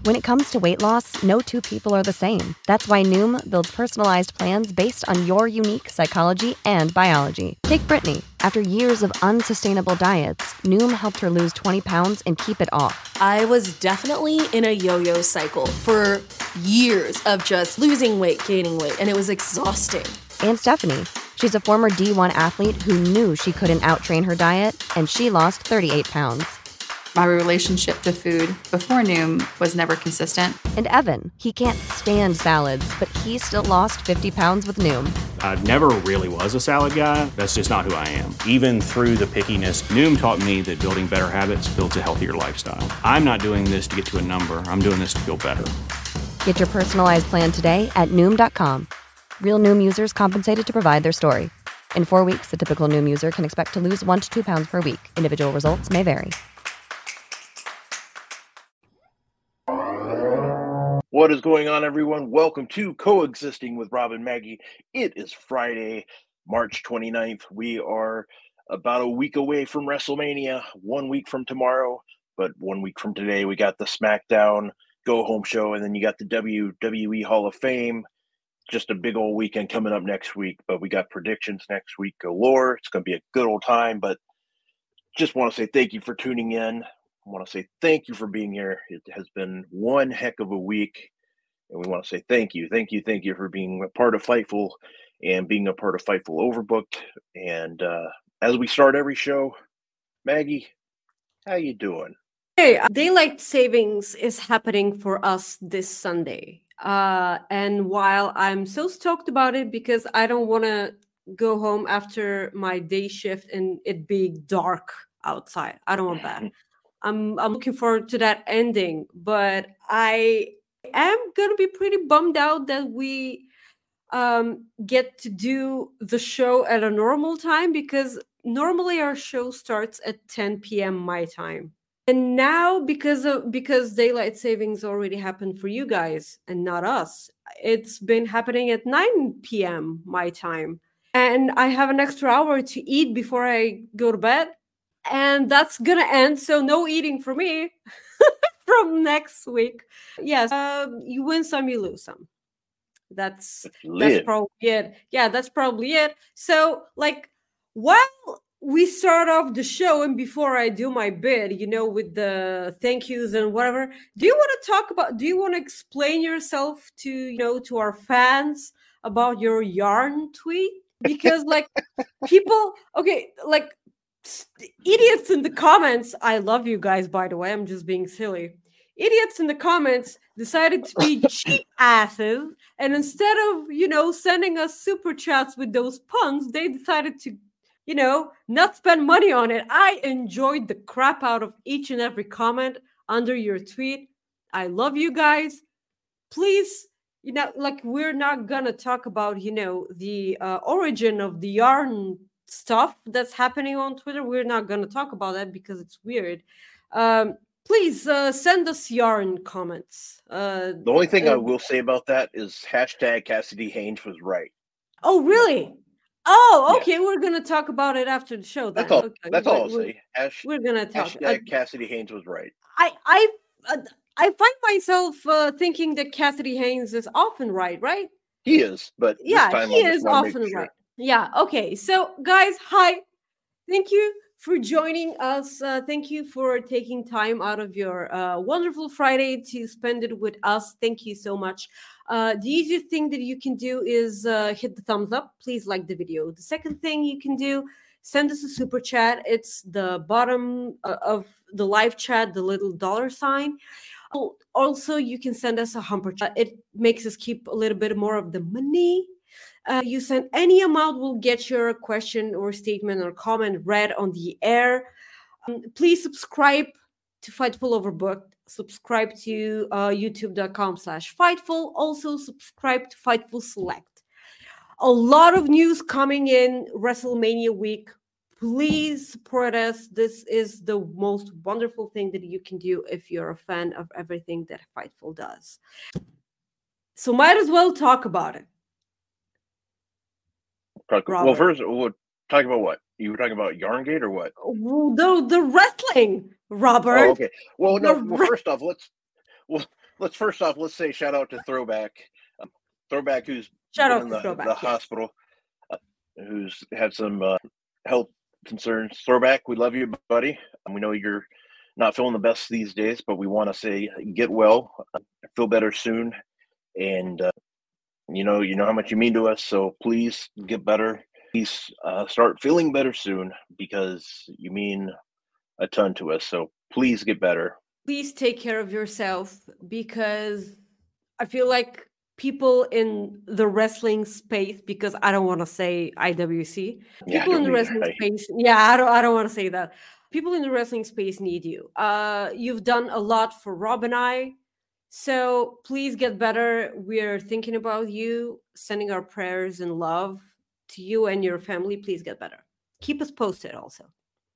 When it comes to weight loss, no two people are the same. That's why Noom builds personalized plans based on your unique psychology and biology. Take Brittany. After years of unsustainable diets, Noom helped her lose 20 pounds and keep it off. I was definitely in a yo-yo cycle for years of just losing weight, gaining weight, and it was exhausting. And Stephanie. She's a former D1 athlete who knew she couldn't outtrain her diet, and she lost 38 pounds. My relationship to food before Noom was never consistent. And Evan, he can't stand salads, but he still lost 50 pounds with Noom. I never really was a salad guy. That's just not who I am. Even through the pickiness, Noom taught me that building better habits builds a healthier lifestyle. I'm not doing this to get to a number. I'm doing this to feel better. Get your personalized plan today at Noom.com. Real Noom users compensated to provide their story. In 4 weeks, the typical Noom user can expect to lose 1 to 2 pounds per week. Individual results may vary. What is going on, everyone? Welcome to Coexisting with Rob and Maggie. It is Friday, March 29th. We are about a week away from WrestleMania, 1 week from tomorrow. But 1 week from today, we got the SmackDown go-home show, and then you got the WWE Hall of Fame. Just a big old weekend coming up next week. But we got predictions next week galore. It's going to be a good old time. But just want to say thank you for tuning in. I want to say thank you for being here. It has been one heck of a week, and we want to say thank you for being a part of Fightful and being a part of Fightful Overbooked. And as we start every show, Maggie, how you doing? Hey, daylight savings is happening for us this Sunday. And while I'm so stoked about it because I don't want to go home after my day shift and it being dark outside, I don't want that. I'm looking forward to that ending, but I am going to be pretty bummed out that we get to do the show at a normal time, because normally our show starts at 10 p.m. my time. And now because daylight savings already happened for you guys and not us, it's been happening at 9 p.m. my time. And I have an extra hour to eat before I go to bed. And that's going to end. So no eating for me from next week. Yes. You win some, you lose some. That's probably it. Yeah, that's probably it. So while we start off the show and before I do my bid, with the thank yous and whatever, do you want to explain yourself to our fans about your yarn tweet? Because people, idiots in the comments, I love you guys, by the way, I'm just being silly. Idiots in the comments decided to be cheap asses, and instead of, sending us super chats with those puns, they decided to, not spend money on it. I enjoyed the crap out of each and every comment under your tweet. I love you guys. Please, we're not gonna talk about, the origin of the yarn stuff that's happening on Twitter. We're not going to talk about that because it's weird. Please send us yarn comments. The only thing I will say about that is hashtag Cassidy Haynes was right. Oh, really? Oh, okay. Yeah. We're going to talk about it after the show. Then. That's all I'll say. We're going to talk. Hashtag Cassidy Haynes was right. I find myself thinking that Cassidy Haynes is often right? He is, but yeah, he is often right. Yeah. Okay. So, guys, hi. Thank you for joining us. Thank you for taking time out of your wonderful Friday to spend it with us. Thank you so much. The easiest thing that you can do is hit the thumbs up. Please like the video. The second thing you can do, send us a super chat. It's the bottom of the live chat, the little $sign. Also, you can send us a humper chat. It makes us keep a little bit more of the money. You send any amount, will get your question or statement or comment read on the air. Please subscribe to Fightful Overbooked. Subscribe to youtube.com/Fightful. Also subscribe to Fightful Select. A lot of news coming in WrestleMania week. Please support us. This is the most wonderful thing that you can do if you're a fan of everything that Fightful does. So might as well talk about it. Well, first, we'll talk about what? You were talking about Yarngate or what? The wrestling, Robert. Oh, okay. Well, no. First off, let's say shout out to Throwback. Throwback, who's Shout been out in to Throwback, the yes. hospital, who's had some health concerns. Throwback, we love you, buddy. We know you're not feeling the best these days, but we want to say get well, feel better soon, and you know how much you mean to us. So please get better. Please start feeling better soon, because you mean a ton to us. So please get better. Please take care of yourself, because I feel like people in the wrestling space, because I don't want to say IWC, Yeah, I people in don't the either. wrestling space, I don't want to say that. People in the wrestling space need you. You've done a lot for Rob and I, so please get better. We're thinking about you, sending our prayers and love to you and your family. Please get better. Keep us posted also.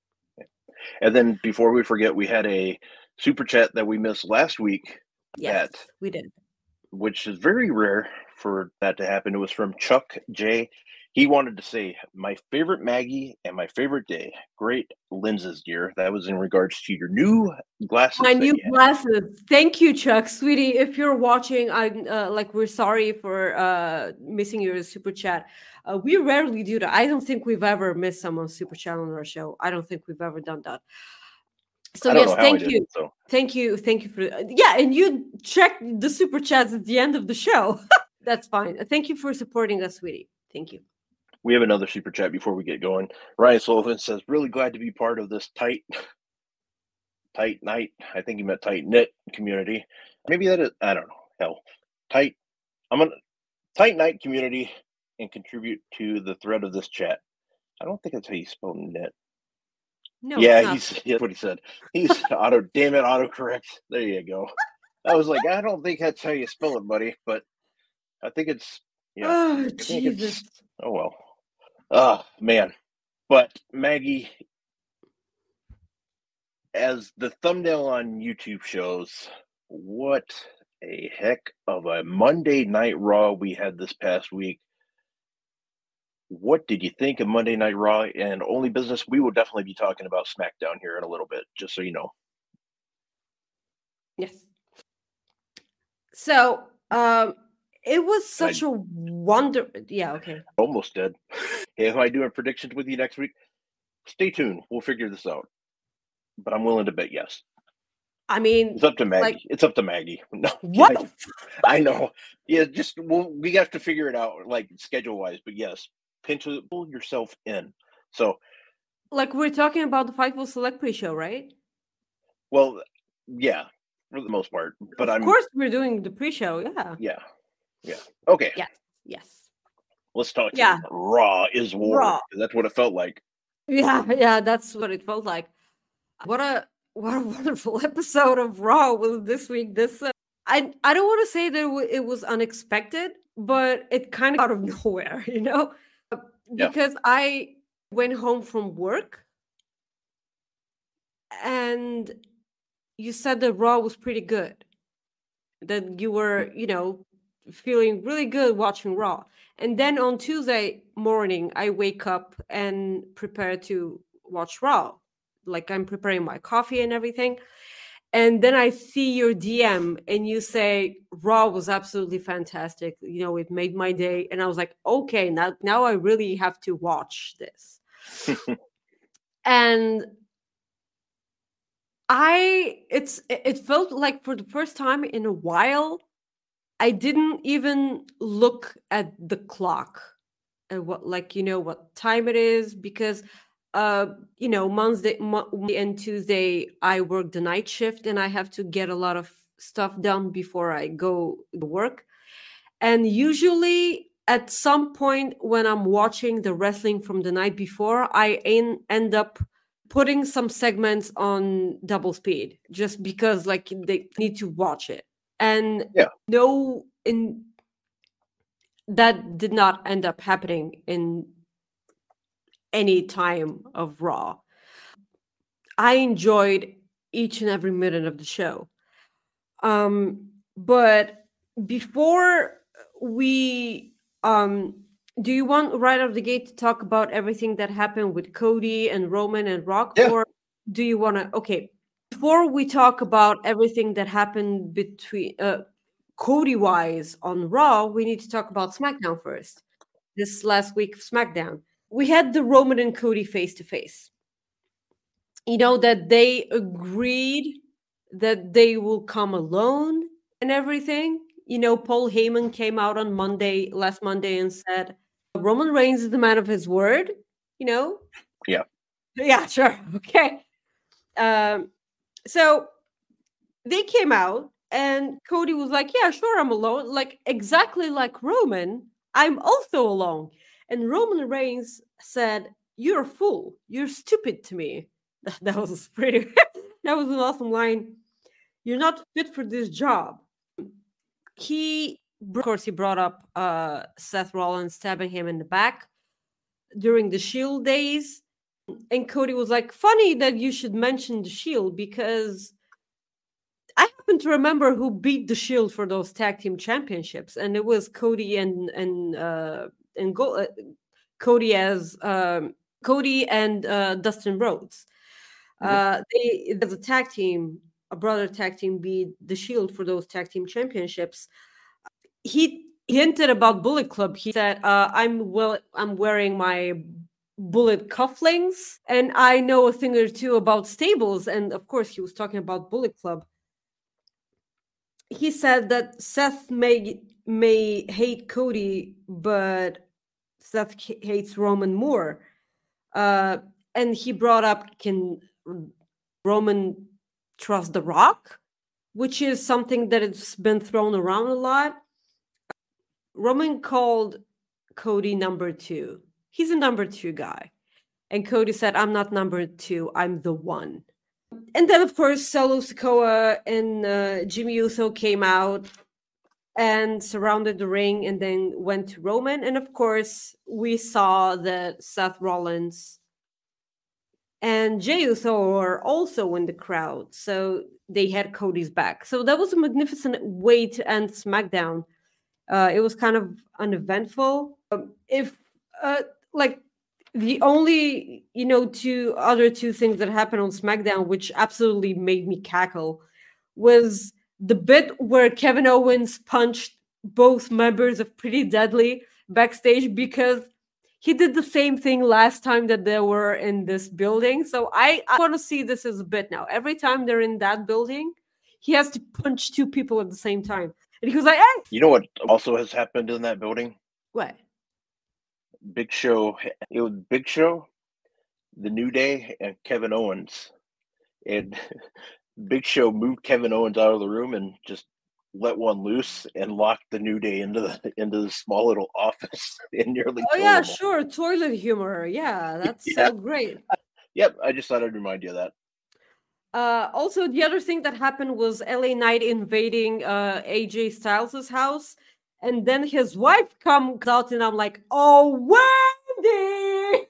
And then before we forget, we had a super chat that we missed last week. Yes, we did. Which is very rare for that to happen. It was from Chuck J. He wanted to say, my favorite Maggie and my favorite day. Great lenses, dear. That was in regards to your new glasses. My new glasses. Thank you, Chuck, sweetie. If you're watching, I'm we're sorry for missing your super chat. We rarely do that. I don't think we've ever missed someone's super chat on our show. I don't think we've ever done that. So yes, thank you. Thank you for and you check the super chats at the end of the show. That's fine. Thank you for supporting us, sweetie. Thank you. We have another super chat before we get going. Ryan Sullivan says, really glad to be part of this tight night. I think he meant tight knit community. Maybe that is, I don't know. Hell, tight. I'm a tight night community and contribute to the thread of this chat. I don't think that's how you spell knit. No, yeah, that's what he said. He's autocorrect. There you go. I was like, I don't think that's how you spell it, buddy, but I think it's Oh, Jesus. Oh well. Oh man. But Maggie, as the thumbnail on YouTube shows, what a heck of a Monday Night Raw we had this past week. What did you think of Monday Night Raw? And Only Business, we will definitely be talking about SmackDown here in a little bit, just so you know. Yes. So, it was such a wonder. Yeah, okay. Almost dead. If I do a predictions with you next week, stay tuned. We'll figure this out. But I'm willing to bet yes. I mean, it's up to Maggie. It's up to Maggie. No, what? I know. Yeah, we have to figure it out, like schedule wise. But yes, pull yourself in. So, like we're talking about the Fightful Select pre-show, right? Well, yeah, for the most part. But of course we're doing the pre-show. Yeah. Yeah. Okay. Yes. Let's talk. Yeah. Raw is war. Raw. That's what it felt like. Yeah, that's what it felt like. What a wonderful episode of Raw was this week. I don't want to say that it was unexpected, but it kind of out of nowhere, because I went home from work and you said that Raw was pretty good, that you were, feeling really good watching Raw. And then on Tuesday morning, I wake up and prepare to watch Raw. Like I'm preparing my coffee and everything. And then I see your DM and you say, Raw was absolutely fantastic. It made my day. And I was like, okay, now I really have to watch this. And it felt like for the first time in a while, I didn't even look at the clock and what time it is, because Monday and Tuesday I work the night shift and I have to get a lot of stuff done before I go to work. And usually at some point when I'm watching the wrestling from the night before, I end up putting some segments on double speed just because they need to watch it. And that did not end up happening in any time of Raw. I enjoyed each and every minute of the show. But before we do you want right out of the gate to talk about everything that happened with Cody and Roman and Rock? Yeah. Or do you want to before we talk about everything that happened between Cody-wise on Raw, we need to talk about SmackDown first. This last week of SmackDown, we had the Roman and Cody face-to-face. You know, that they agreed that they will come alone and everything. You know, Paul Heyman came out on last Monday, and said, Roman Reigns is the man of his word, you know? Yeah. Yeah, sure. Okay. So they came out, and Cody was like, yeah, sure, I'm alone. Like, exactly like Roman, I'm also alone. And Roman Reigns said, you're a fool. You're stupid to me. That was pretty, that was an awesome line. You're not fit for this job. Of course, he brought up Seth Rollins stabbing him in the back during the Shield days. And Cody was like, funny that you should mention the Shield, because I happen to remember who beat the Shield for those tag team championships, and it was Cody and Dustin Rhodes. They, as a tag team, a brother tag team, beat the Shield for those tag team championships. He hinted about Bullet Club. He said, I'm wearing my Bullet cufflinks, and I know a thing or two about stables. And of course, he was talking about Bullet Club. He said that Seth may hate Cody, but Seth hates Roman more. And he brought up, can Roman trust The Rock? Which is something that has been thrown around a lot. Roman called Cody number 2. He's a number 2 guy. And Cody said, I'm not number 2, I'm the 1. And then, of course, Solo Sikoa and Jimmy Uso came out and surrounded the ring, and then went to Roman. And of course, we saw that Seth Rollins and Jey Uso were also in the crowd. So they had Cody's back. So that was a magnificent way to end SmackDown. It was kind of uneventful. The only, other two things that happened on SmackDown, which absolutely made me cackle, was the bit where Kevin Owens punched both members of Pretty Deadly backstage, because he did the same thing last time that they were in this building. So I want to see this as a bit now. Every time they're in that building, he has to punch 2 people at the same time. And he was like, hey! You know what also has happened in that building? What? Big Show. It was Big Show, The New Day, and Kevin Owens. And Big Show moved Kevin Owens out of the room and just let one loose and locked the New Day into the small little office and nearly. Oh yeah, sure, toilet humor. Yeah, that's so great. Yep, I just thought I'd remind you of that. Also, the other thing that happened was LA Knight invading AJ Styles' house, and then his wife comes out, and I'm like, oh, Wendy!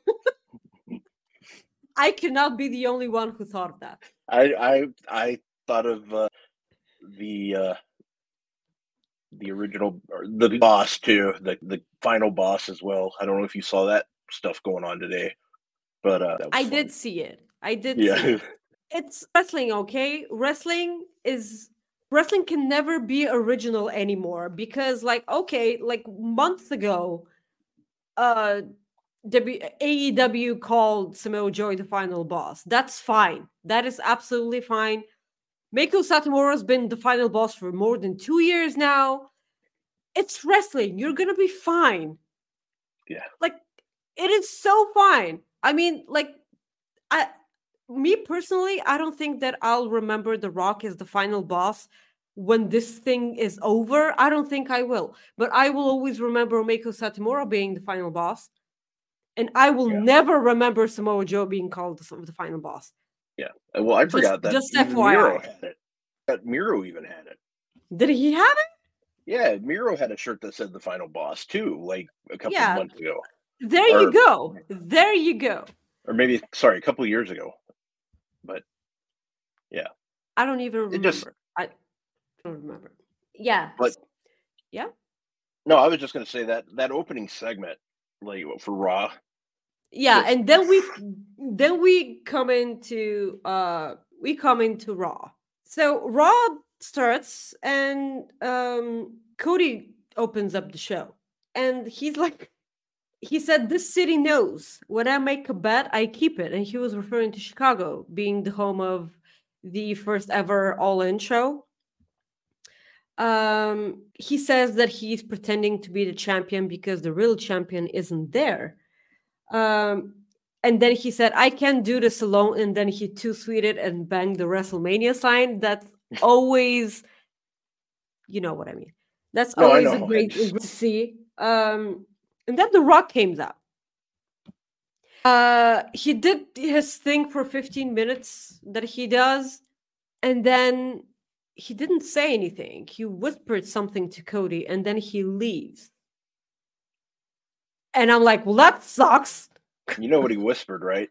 I cannot be the only one who thought of that. I thought of the original, or the boss too, the final boss as well. I don't know if you saw that stuff going on today, but I did see it. See it. It's wrestling, okay? Wrestling can never be original anymore, because months ago, AEW called Samoa Joe the final boss. That's fine. That is absolutely fine. Meiko Satomura has been the final boss for more than 2 years now. It's wrestling. You're gonna be fine. Yeah. It is so fine. I mean, me personally, I don't think that I'll remember The Rock as the final boss when this thing is over. I don't think I will. But I will always remember Meiko Satomura being the final boss. And I will never remember Samoa Joe being called the final boss. Yeah. Well, I forgot that. Just FYI. Miro had it. That Miro even had it. Did he have it? Yeah, Miro had a shirt that said the final boss too, a couple of months ago. There you go. Or maybe, a couple of years ago. But yeah, I don't even remember. I don't remember. Yeah, but yeah. No, I was just going to say that opening segment, for Raw. Yeah, and then we come into we come into Raw. So Raw starts, and Cody opens up the show, and he's like, he said, "This city knows when I make a bet, I keep it." And he was referring to Chicago being the home of the first ever All In show. He says that he's pretending to be the champion because the real champion isn't there. And then he said, "I can't do this alone." And then he too sweeted and banged the WrestleMania sign. That's always, you know what I mean. That's always a great to see. And then The Rock came out. He did his thing for 15 minutes that he does, and then he didn't say anything. He whispered something to Cody, and then he leaves. And I'm like, well, that sucks. You know what he whispered, right?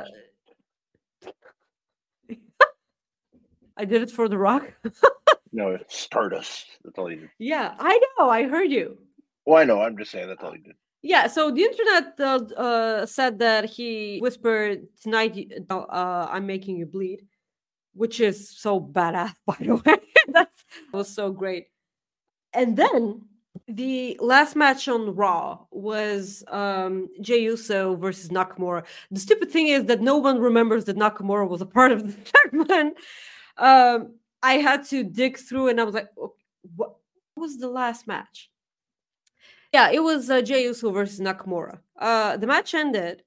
I did it for The Rock. No, Stardust. That's all he did. Yeah, I know. I heard you. Well, I know. I'm just saying that's all he did. Yeah, so the internet said that he whispered, "Tonight, I'm making you bleed," which is so badass, by the way. That was so great. And then the last match on Raw was Jey Uso versus Nakamura. The stupid thing is that no one remembers that Nakamura was a part of the segment. I had to dig through, and I was like, what was the last match? Yeah, it was Jey Uso versus Nakamura. The match ended,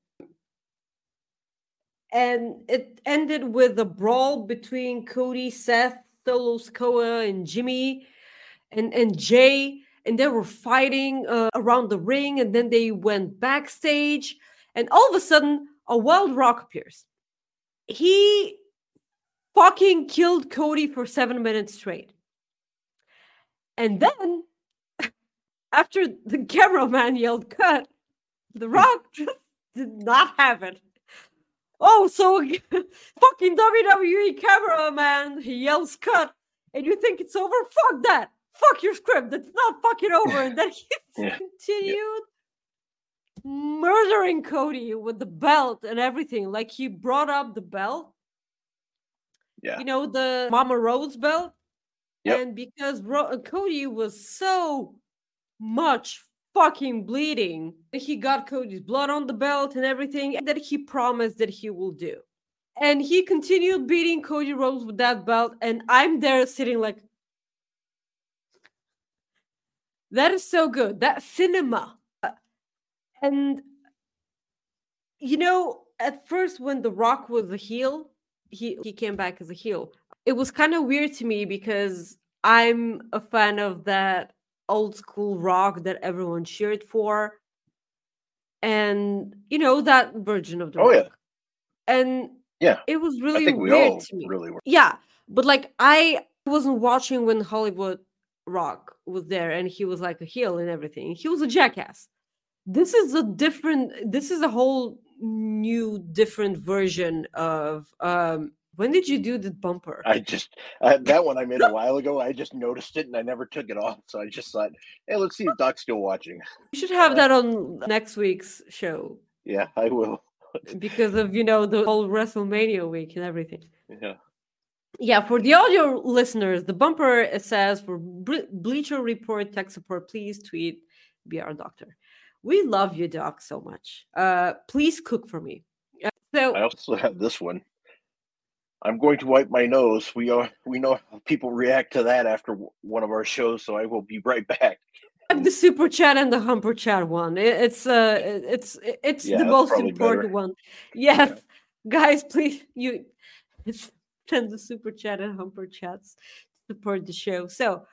and it ended with a brawl between Cody, Seth, Solo Sikoa, and Jimmy, and Jay, and they were fighting around the ring, and then they went backstage, and all of a sudden, a Wild Rock appears. He fucking killed Cody for 7 minutes straight. And then, after the cameraman yelled cut, The Rock just did not have it. Oh, so fucking WWE cameraman, he yells cut, and you think it's over? Fuck that. Fuck your script. It's not fucking over. And then he continued murdering Cody with the belt and everything. Like, he brought up the belt. Yeah. You know, the Mama Rose belt? Yep. And because Cody was so much fucking bleeding, he got Cody's blood on the belt and everything that he promised that he will do. And he continued beating Cody Rhodes with that belt, and I'm there sitting like, that is so good. That cinema. And, you know, at first when The Rock was a heel, he came back as a heel. It was kind of weird to me because I'm a fan of that old school Rock that everyone cheered for. And, you know, that version of The Rock. Yeah. And yeah, it was really I think we weird all to me. Really were. Yeah, but like I wasn't watching when Hollywood Rock was there and he was like a heel and everything. He was a jackass. This is a whole new different version of when did you do the bumper? That one I made a while ago. I just noticed it and I never took it off. So I just thought, hey, let's see if Doc's still watching. You should have that on next week's show. Yeah, I will. Because of, you know, the whole WrestleMania week and everything. Yeah. Yeah, for the audio listeners, the bumper, it says, for Bleacher Report tech support, please tweet BR Doctor. We love you, Doc, so much. Please cook for me. So I also have this one. I'm going to wipe my nose. We know how people react to that after one of our shows, so I will be right back. The super chat and the humper chat one. It's the most important one. Yes, yeah. Guys, please send the super chat and humper chats to support the show. So,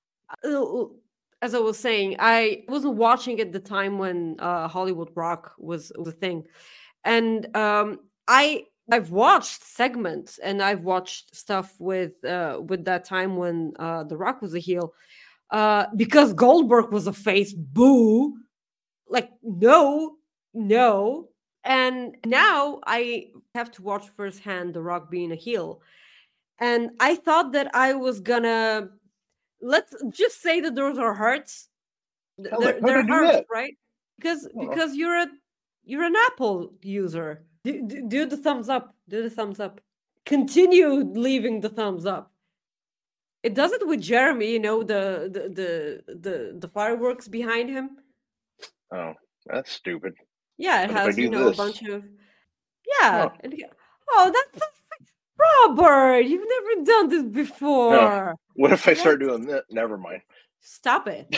as I was saying, I wasn't watching at the time when Hollywood Rock was a thing, and I've watched segments and I've watched stuff with that time when The Rock was a heel. Because Goldberg was a face, boo. Like, no. And now I have to watch firsthand The Rock being a heel. And I thought that I was gonna, let's just say that those are hurts. They're hurts, right? Because you're an Apple user. Do the thumbs up. Do the thumbs up. continued leaving the thumbs up. It does it with Jeremy, you know, the fireworks behind him. Oh, that's stupid. Yeah, it What if I has, do a this? bunch of yeah. Oh. And that's Robert. You've never done this before. No. What if I What? start doing that? Never mind. Stop it.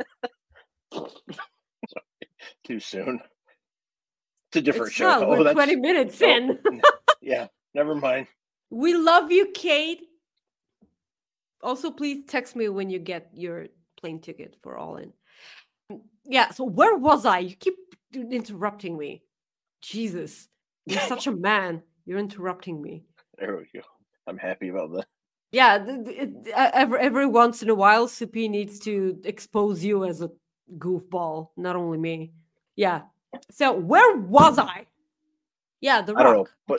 Too soon. It's a different It's show. not. We're that's 20 minutes oh, in. yeah. Never mind. We love you, Kate. Also, please text me when you get your plane ticket for All In. Yeah, so where was I? You keep interrupting me. Jesus, you're such a man. You're interrupting me. There we go. I'm happy about that. Yeah, every once in a while, Sippy needs to expose you as a goofball, not only me. Yeah. So where was I? Yeah, The Rock. I don't know, but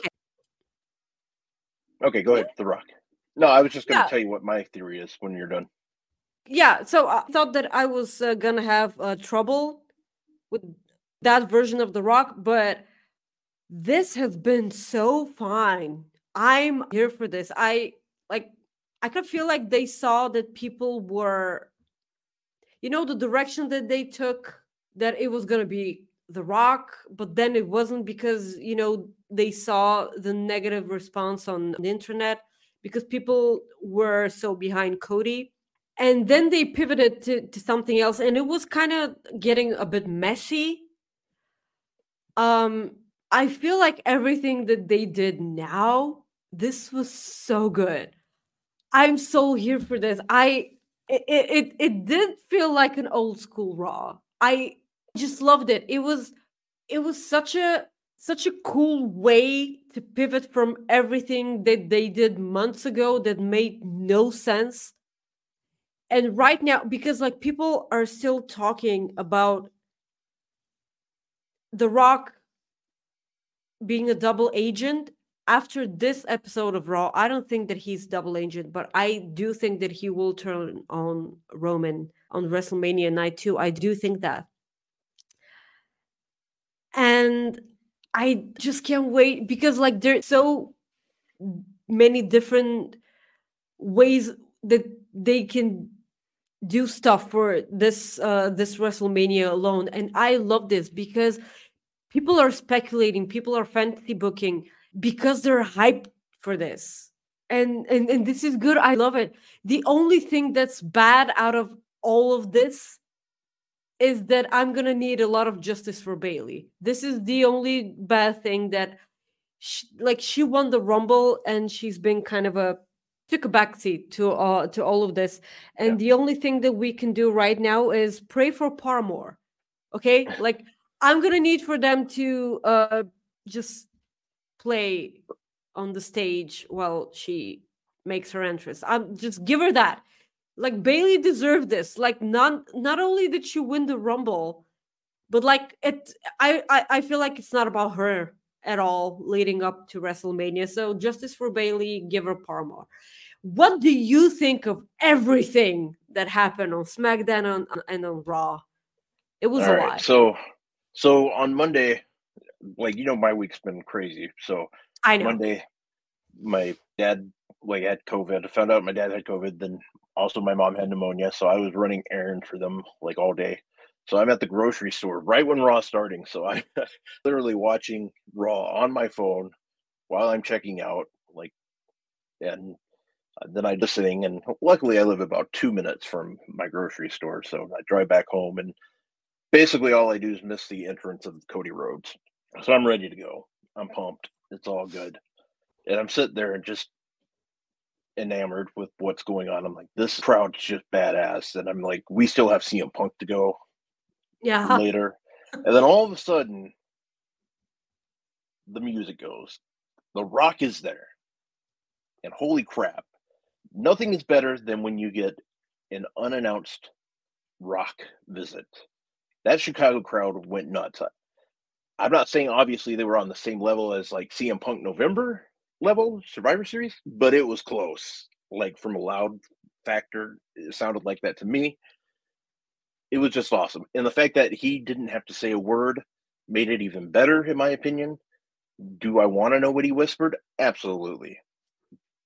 okay, go ahead. The Rock. No, I was just going to Yeah. tell you what my theory is when you're done. Yeah, so I thought that I was gonna have trouble with that version of The Rock, but this has been so fine. I'm here for this. I could feel like they saw that people were, the direction that they took, that it was gonna be The Rock, but then it wasn't because, they saw the negative response on the internet because people were so behind Cody. And then they pivoted to something else, and it was kind of getting a bit messy. I feel like everything that they did now, this was so good. I'm so here for this. It did feel like an old school Raw. I just loved it. It was such a cool way to pivot from everything that they did months ago that made no sense. And right now, because like people are still talking about The Rock being a double agent after this episode of Raw, I don't think that he's double agent, but I do think that he will turn on Roman on WrestleMania night 2. I do think that. And I just can't wait because like there's so many different ways that they can do stuff for this WrestleMania alone. And I love this because people are speculating, people are fantasy booking because they're hyped for this. And this is good. I love it. The only thing that's bad out of all of this is that I'm going to need a lot of justice for Bayley. This is the only bad thing, that she won the Rumble and she's been kind of took a backseat to all of this. And the only thing that we can do right now is pray for Paramore. Okay? Like, I'm going to need for them to just play on the stage while she makes her entrance. Just give her that. Like, Bayley deserved this. Like, not only did she win the Rumble, but like I feel like it's not about her at all leading up to WrestleMania. So justice for Bayley, give her Paramore. What do you think of everything that happened on SmackDown and on Raw? It was a lot. So on Monday, like, my week's been crazy. So I know. Monday, my dad had COVID. I found out my dad had COVID. Then also my mom had pneumonia. So I was running errands for them like all day. So I'm at the grocery store right when Raw's starting. So I'm literally watching Raw on my phone while I'm checking out. And then I'm listening. And luckily I live about 2 minutes from my grocery store. So I drive back home, and basically all I do is miss the entrance of Cody Rhodes. So I'm ready to go. I'm pumped. It's all good. And I'm sitting there and just enamored with what's going on. I'm like, this crowd's just badass. And I'm like, we still have CM Punk to go later. And then all of a sudden, the music goes. The Rock is there. And holy crap, nothing is better than when you get an unannounced Rock visit. That Chicago crowd went nuts. I'm not saying obviously they were on the same level as like CM Punk November level Survivor Series, but it was close. Like, from a loud factor, it sounded like that to me. It was just awesome. And the fact that he didn't have to say a word made it even better, in my opinion. Do I want to know what he whispered? Absolutely.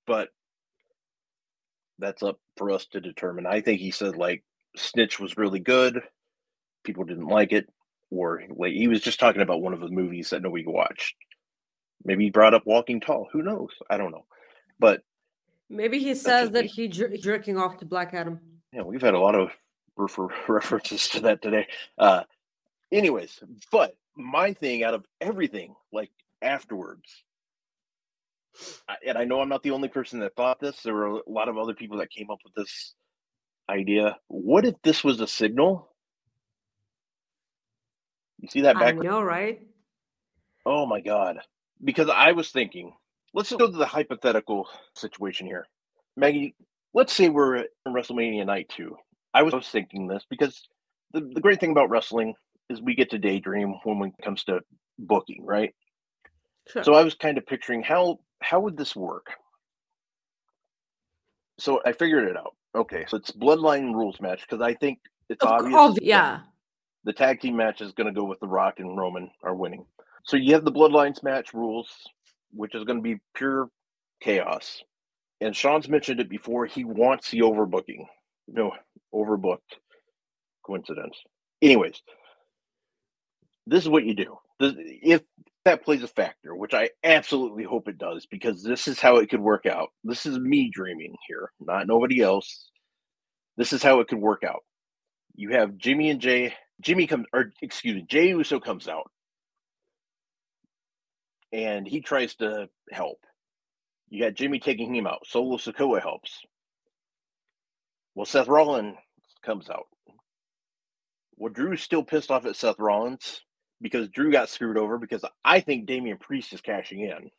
but that's up for us to determine. I think he said like Snitch was really good. People didn't like it, or like he was just talking about one of the movies that nobody watched. Maybe he brought up Walking Tall. Who knows? I don't know. But maybe he says that he jerking off to Black Adam. Yeah, we've had a lot of references to that today. Anyways, but my thing out of everything, like afterwards, and I know I'm not the only person that thought this. There were a lot of other people that came up with this idea. What if this was a signal? You see that back? I know, right? Oh my God. Because I was thinking, let's go to the hypothetical situation here. Maggie, let's say we're at WrestleMania Night 2. I was thinking this because the great thing about wrestling is we get to daydream when it comes to booking, right? Sure. So I was kind of picturing how would this work? So I figured it out. Okay, so it's Bloodline rules match because I think it's obvious. Yeah. The tag team match is going to go with The Rock and Roman are winning. So you have the Bloodlines match rules, which is going to be pure chaos. And Sean's mentioned it before. He wants the overbooking. No, overbooked. Coincidence. Anyways, this is what you do. If that plays a factor, which I absolutely hope it does, because this is how it could work out. This is me dreaming here, not nobody else. This is how it could work out. You have Jimmy and Jay. Jay Uso comes out. And he tries to help. You got Jimmy taking him out. Solo Sikoa helps. Well, Seth Rollins comes out. Well, Drew's still pissed off at Seth Rollins because Drew got screwed over because I think Damian Priest is cashing in.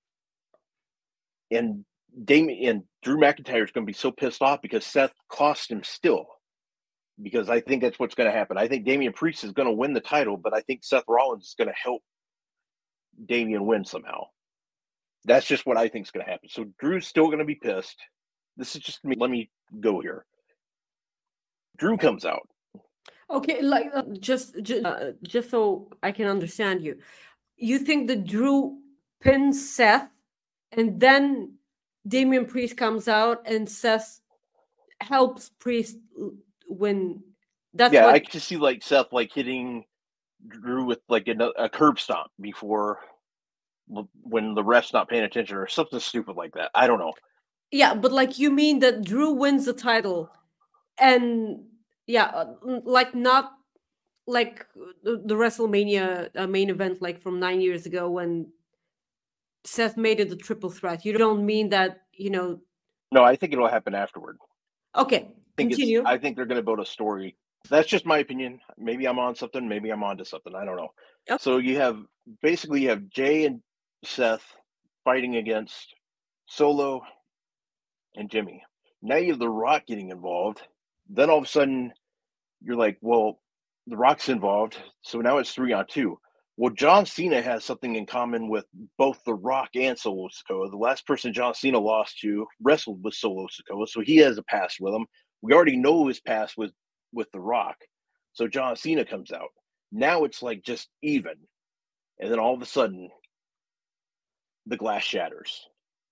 And Drew McIntyre is going to be so pissed off because Seth cost him still. Because I think that's what's going to happen. I think Damian Priest is going to win the title, but I think Seth Rollins is going to help Damian win somehow. That's just what I think is going to happen. So Drew's still going to be pissed. This is just me. Let me go here. Drew comes out. Okay, like just so I can understand you. You think that Drew pins Seth, and then Damian Priest comes out, and Seth helps Priest win. That's I can see like Seth like hitting Drew with like a curb stomp before when the ref's not paying attention or something stupid like that. I don't know. Yeah, but like you mean that Drew wins the title, and like not like the WrestleMania main event like from 9 years ago when Seth made it a triple threat. You don't mean that, No, I think it'll happen afterward. Okay, continue. I think they're going to build a story. That's just my opinion. Maybe I'm on something. Maybe I'm onto something. I don't know. Okay. So you have Jay and Seth fighting against Solo and Jimmy. Now you have The Rock getting involved. Then all of a sudden you're like, well, The Rock's involved. So now it's 3-on-2. Well, John Cena has something in common with both The Rock and Solo Sikoa. The last person John Cena lost to wrestled with Solo Sikoa, so he has a past with him. We already know his past with The Rock. So John Cena comes out. Now it's like just even. And then all of a sudden, the glass shatters.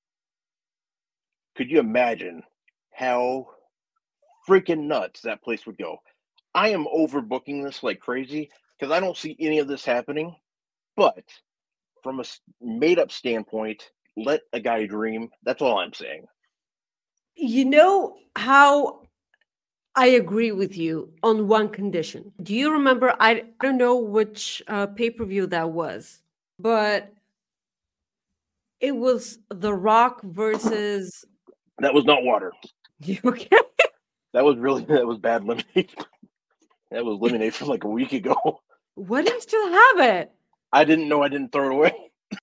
Could you imagine how freaking nuts that place would go? I am overbooking this like crazy because I don't see any of this happening. But from a made-up standpoint, let a guy dream. That's all I'm saying. You know how I agree with you on one condition. Do you remember? I don't know which pay-per-view that was, but it was The Rock versus. That was not water. Okay. That was bad lemonade. That was lemonade from like a week ago. Why do you still have it? I didn't know. I didn't throw it away.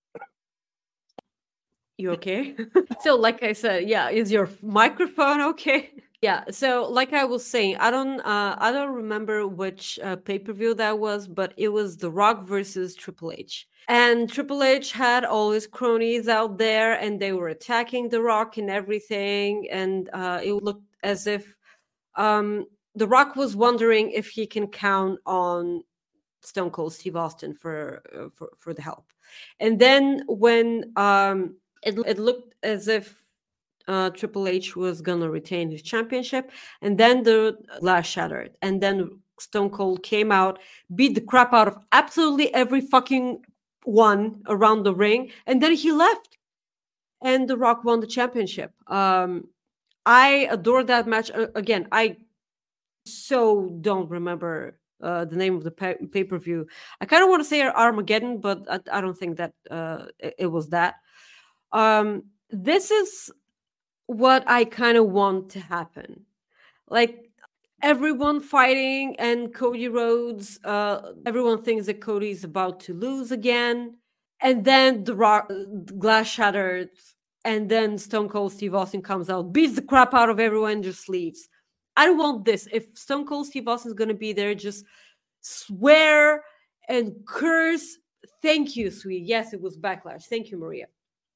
You okay? So, like I said, yeah, is your microphone okay? Yeah. So, like I was saying, I don't remember which pay-per-view that was, but it was The Rock versus Triple H. And Triple H had all his cronies out there, and they were attacking The Rock and everything. And it looked as if The Rock was wondering if he can count on Stone Cold Steve Austin for the help. And then when it looked as if Triple H was gonna retain his championship, and then the glass shattered, and then Stone Cold came out, beat the crap out of absolutely every fucking one around the ring, and then he left, and The Rock won the championship. I adore that match. Again, I so don't remember the name of the pay-per-view. I kind of want to say Armageddon, but I don't think that it was that. This is what I kind of want to happen. Like everyone fighting and Cody Rhodes, everyone thinks that Cody's about to lose again. And then the glass shattered, and then Stone Cold Steve Austin comes out, beats the crap out of everyone, just leaves. I don't want this. If Stone Cold Steve Austin is going to be there, just swear and curse. Thank you, sweet. Yes, it was Backlash. Thank you, Maria.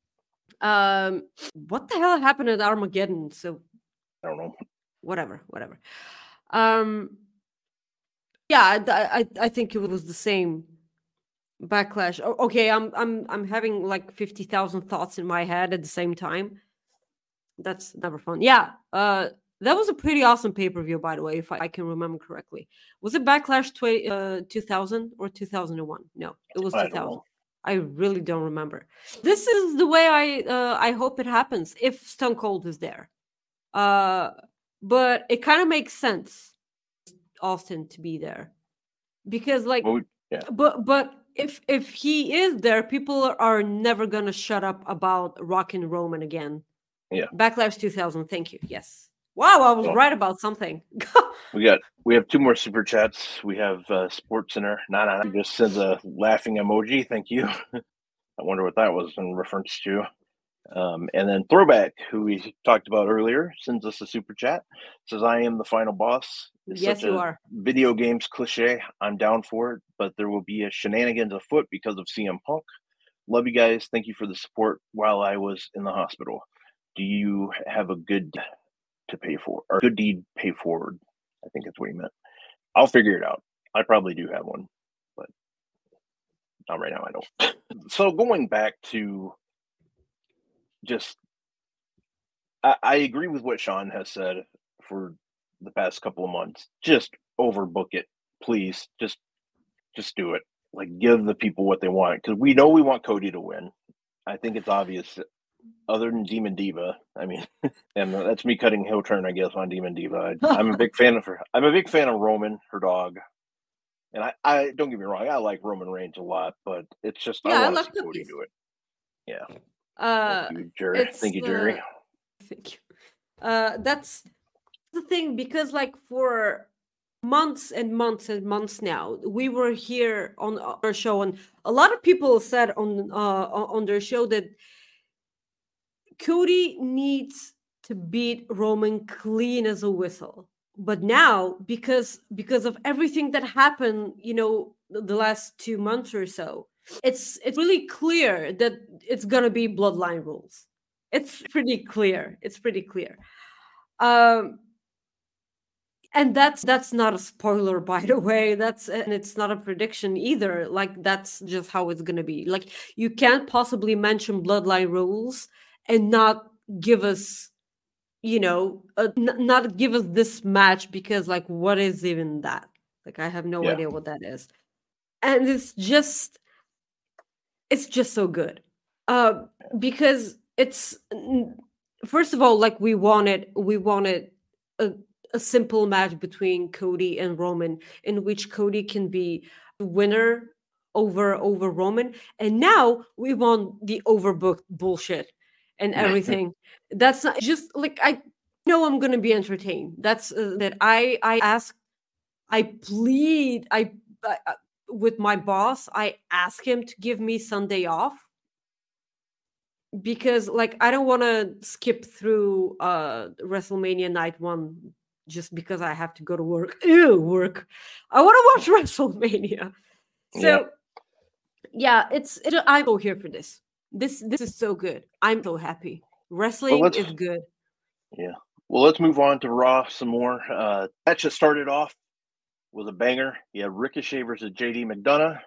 What the hell happened at Armageddon? So I don't know. Whatever. Yeah, I think it was the same Backlash. Okay, I'm having like 50,000 thoughts in my head at the same time. That's never fun. Yeah, that was a pretty awesome pay-per-view, by the way, if I can remember correctly. Was it Backlash 2000 or 2001? No, it was 2000. I really don't remember. This is the way I hope it happens if Stone Cold is there. But it kind of makes sense, Austin to be there, because like, yeah. But if he is there, people are never gonna shut up about Rock and Roman again. Yeah. Backlash 2000. Thank you. Yes. Wow, I was right about something. We have two more super chats. We have Sports Center. Nah. He just sends a laughing emoji. Thank you. I wonder what that was in reference to. And then Throwback, who we talked about earlier, sends us a super chat. Says, "I am the final boss." It's yes, you are. Video games cliche. I'm down for it, but there will be a shenanigans afoot because of CM Punk. Love you guys. Thank you for the support while I was in the hospital. Do you have a good to pay for, or good deed pay forward? I think that's what he meant. I'll figure it out. I probably do have one, but not right now. I don't. So going back to just, I agree with what Sean has said for the past couple of months. Just overbook it, please. Just do it. Like, give the people what they want, because we know we want Cody to win. I think it's obvious. Other than Demon Diva, I mean, and that's me cutting heel turn, I guess, on Demon Diva. I'm a big fan of her. I'm a big fan of Roman, her dog, and I don't get me wrong, I like Roman Reigns a lot, but it's just I want to see Cody do it. Yeah. Thank you, Jerry. Thank you, Jerry. Thank you. That's the thing, because like for months and months and months now, we were here on our show, and a lot of people said on their show that Cody needs to beat Roman clean as a whistle. But now, because of everything that happened, the last 2 months or so, it's really clear that it's gonna be bloodline rules. It's pretty clear. And that's not a spoiler, by the way. And it's not a prediction either. Like, that's just how it's gonna be. Like, you can't possibly mention bloodline rules and not give us, not give us this match, because like, what is even that? Like, I have no idea what that is. And it's just so good. Because it's, first of all, like, we wanted a simple match between Cody and Roman, in which Cody can be the winner over Roman. And now we want the overbooked bullshit and everything. That's not just like, I know I'm gonna be entertained. That's that I ask, I plead, I with my boss, I ask him to give me Sunday off, because like, I don't want to skip through WrestleMania night 1 just because I have to go to work. Work. I want to watch WrestleMania. So I'm so here for this. This is so good. I'm so happy. Wrestling is good. Yeah. Well, let's move on to Raw some more. That just started off with a banger. You have Ricochet versus JD McDonough.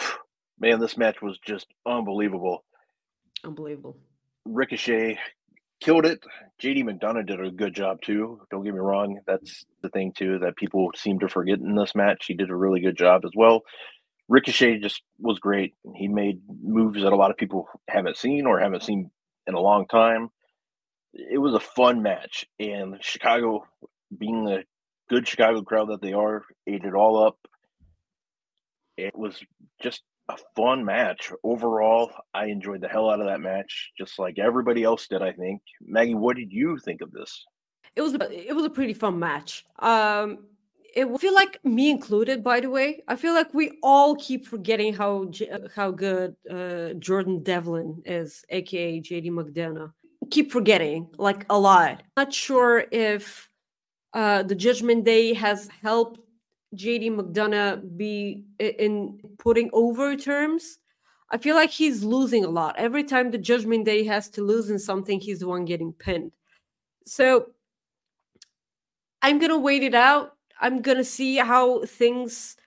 Man, this match was just unbelievable. Unbelievable. Ricochet killed it. JD McDonough did a good job too. Don't get me wrong. That's the thing too that people seem to forget in this match. He did a really good job as well. Ricochet just was great. He made moves that a lot of people haven't seen in a long time. It was a fun match, and Chicago, being the good Chicago crowd that they are, ate it all up. It was just a fun match. Overall, I enjoyed the hell out of that match, just like everybody else did, I think. Maggie, what did you think of this? It was a pretty fun match. I feel like, me included, by the way, I feel like we all keep forgetting how good Jordan Devlin is, aka JD McDonough. Keep forgetting, like, a lot. Not sure if the Judgment Day has helped JD McDonough be in putting over terms. I feel like he's losing a lot. Every time the Judgment Day has to lose in something, he's the one getting pinned. So I'm going to wait it out. I'm going to see how things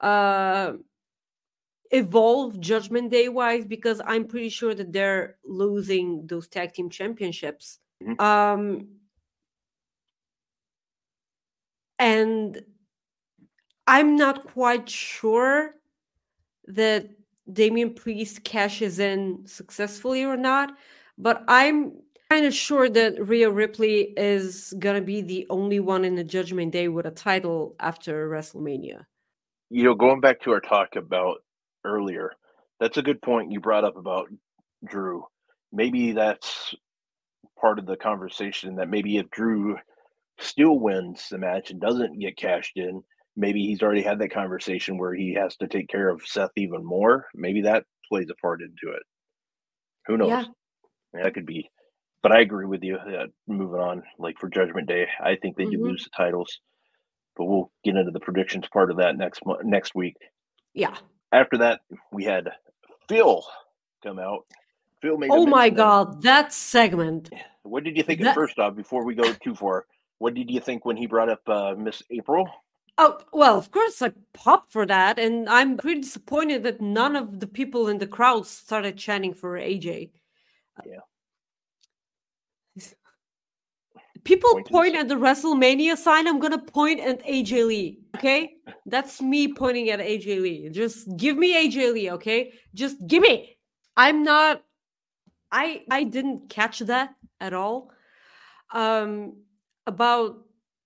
evolve Judgment Day-wise, because I'm pretty sure that they're losing those tag team championships. Mm-hmm. And I'm not quite sure that Damian Priest cashes in successfully or not, but I'm kind of sure that Rhea Ripley is going to be the only one in the Judgment Day with a title after WrestleMania. Going back to our talk about earlier, that's a good point you brought up about Drew. Maybe that's part of the conversation, that maybe if Drew still wins the match and doesn't get cashed in, maybe he's already had that conversation where he has to take care of Seth even more. Maybe that plays a part into it. Who knows? Yeah. That could be. But I agree with you. Moving on, like for Judgment Day, I think they do lose the titles. But we'll get into the predictions part of that next week. Yeah. After that, we had Phil come out. Phil made. Oh my God, that segment! What did you think? First off, before we go too far, what did you think when he brought up Miss April? Oh, well, of course I popped for that, and I'm pretty disappointed that none of the people in the crowd started chanting for AJ. Yeah. People point at the WrestleMania sign, I'm gonna point at AJ Lee, okay? That's me pointing at AJ Lee. Just give me AJ Lee, okay? Just give me. I didn't catch that at all. About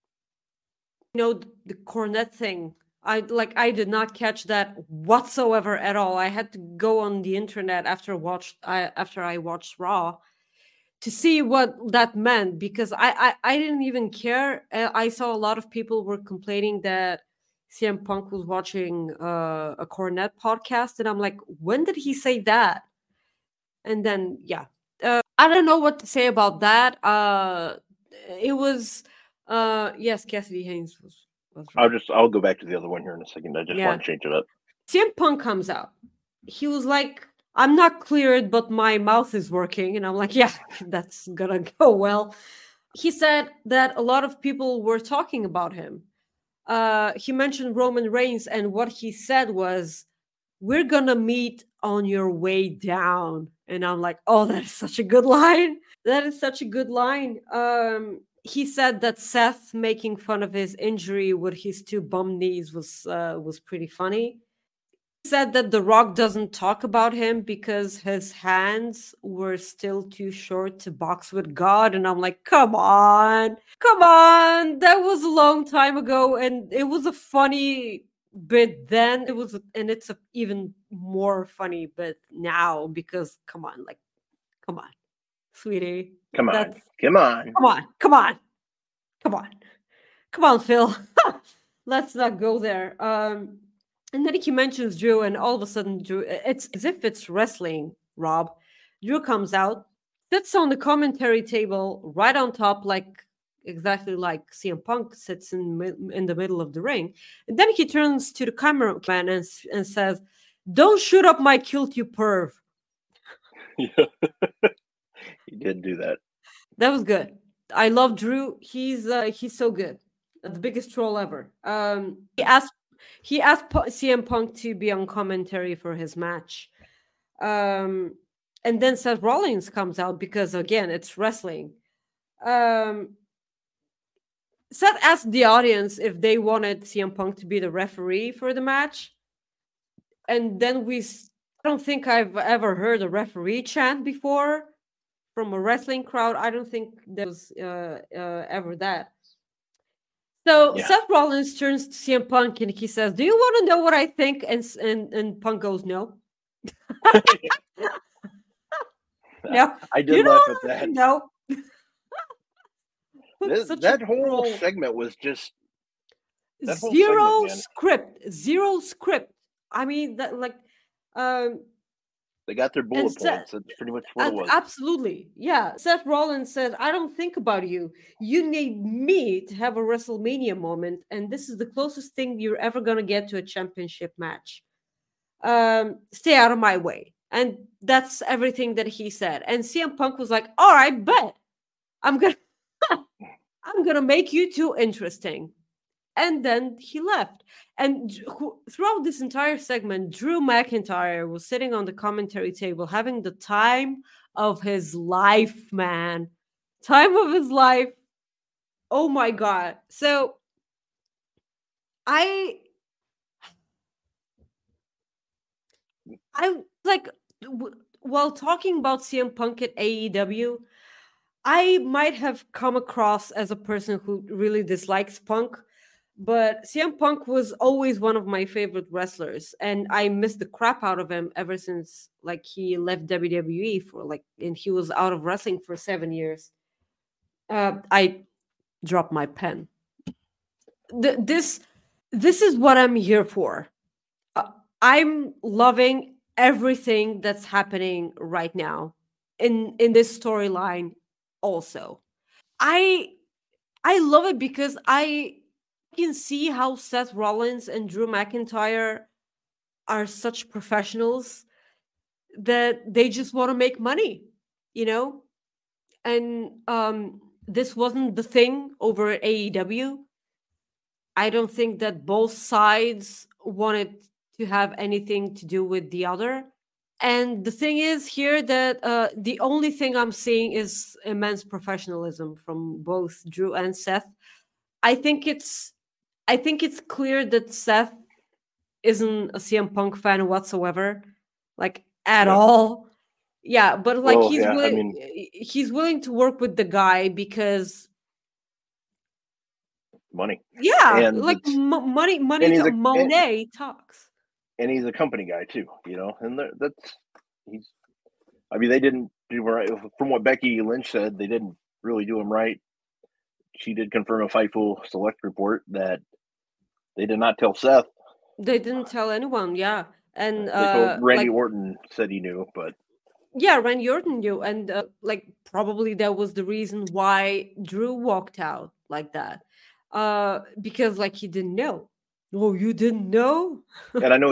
the Cornette thing. I did not catch that whatsoever at all. I had to go on the internet after I watched Raw to see what that meant, because I didn't even care. I saw a lot of people were complaining that CM Punk was watching a Cornette podcast, and I'm like, when did he say that? And then, yeah. I don't know what to say about that. It was, yes, Cassidy Haynes was right. I'll go back to the other one here in a second. I just want to change it up. CM Punk comes out. He was like, I'm not cleared, but my mouth is working. And I'm like, yeah, that's gonna go well. He said that a lot of people were talking about him. He mentioned Roman Reigns, and what he said was, we're gonna meet on your way down. And I'm like, oh, that is such a good line. That is such a good line. He said that Seth making fun of his injury with his two bum knees was pretty funny. He said that The Rock doesn't talk about him because his hands were still too short to box with God. And I'm like, come on. That was a long time ago, and it was a funny bit then. It's a even more funny bit now, because come on, sweetie. Come on, Phil. Let's not go there. And then he mentions Drew, and all of a sudden, Drew, it's as if it's wrestling, Rob. Drew comes out, sits on the commentary table right on top, exactly like CM Punk sits in the middle of the ring. And then he turns to the cameraman and says, "Don't shoot up my kilt, you perv." Yeah. He did do that. That was good. I love Drew. He's so good. The biggest troll ever. He asked CM Punk to be on commentary for his match. And then Seth Rollins comes out because, again, it's wrestling. Seth asked the audience if they wanted CM Punk to be the referee for the match. And then I don't think I've ever heard a referee chant before from a wrestling crowd. I don't think there was ever that. So Seth Rollins turns to CM Punk and he says, "Do you want to know what I think?" And Punk goes, "No." No, I did laugh at that. No. That whole segment was just zero script. I mean, that they got their bullet points. That's pretty much what it was. Absolutely. Yeah. Seth Rollins said, "I don't think about you. You need me to have a WrestleMania moment. And this is the closest thing you're ever going to get to a championship match. Stay out of my way." And that's everything that he said. And CM Punk was like, "All right, bet. I'm going to make you too interesting." And then he left. And throughout this entire segment, Drew McIntyre was sitting on the commentary table having the time of his life, man. Time of his life. Oh my God. So I like, while talking about CM Punk at AEW, I might have come across as a person who really dislikes Punk. But CM Punk was always one of my favorite wrestlers, and I missed the crap out of him ever since he left WWE and he was out of wrestling for 7 years. I dropped my pen. This is what I'm here for. I'm loving everything that's happening right now in this storyline. Also, I love it because I can see how Seth Rollins and Drew McIntyre are such professionals that they just want to make money, and this wasn't the thing over at AEW. I don't think that both sides wanted to have anything to do with the other. And the thing is here that the only thing I'm seeing is immense professionalism from both Drew and Seth. I think it's clear that Seth isn't a CM Punk fan whatsoever, at all. Yeah, but he's willing to work with the guy because money. Yeah, and money. Monet talks. And he's a company guy too, and they didn't do right. From what Becky Lynch said, they didn't really do him right. She did confirm a Fightful Select report that they did not tell Seth. They didn't tell anyone, yeah. And Randy Orton said he knew, but yeah, Randy Orton knew, and probably that was the reason why Drew walked out like that, because he didn't know. Oh, you didn't know? And I know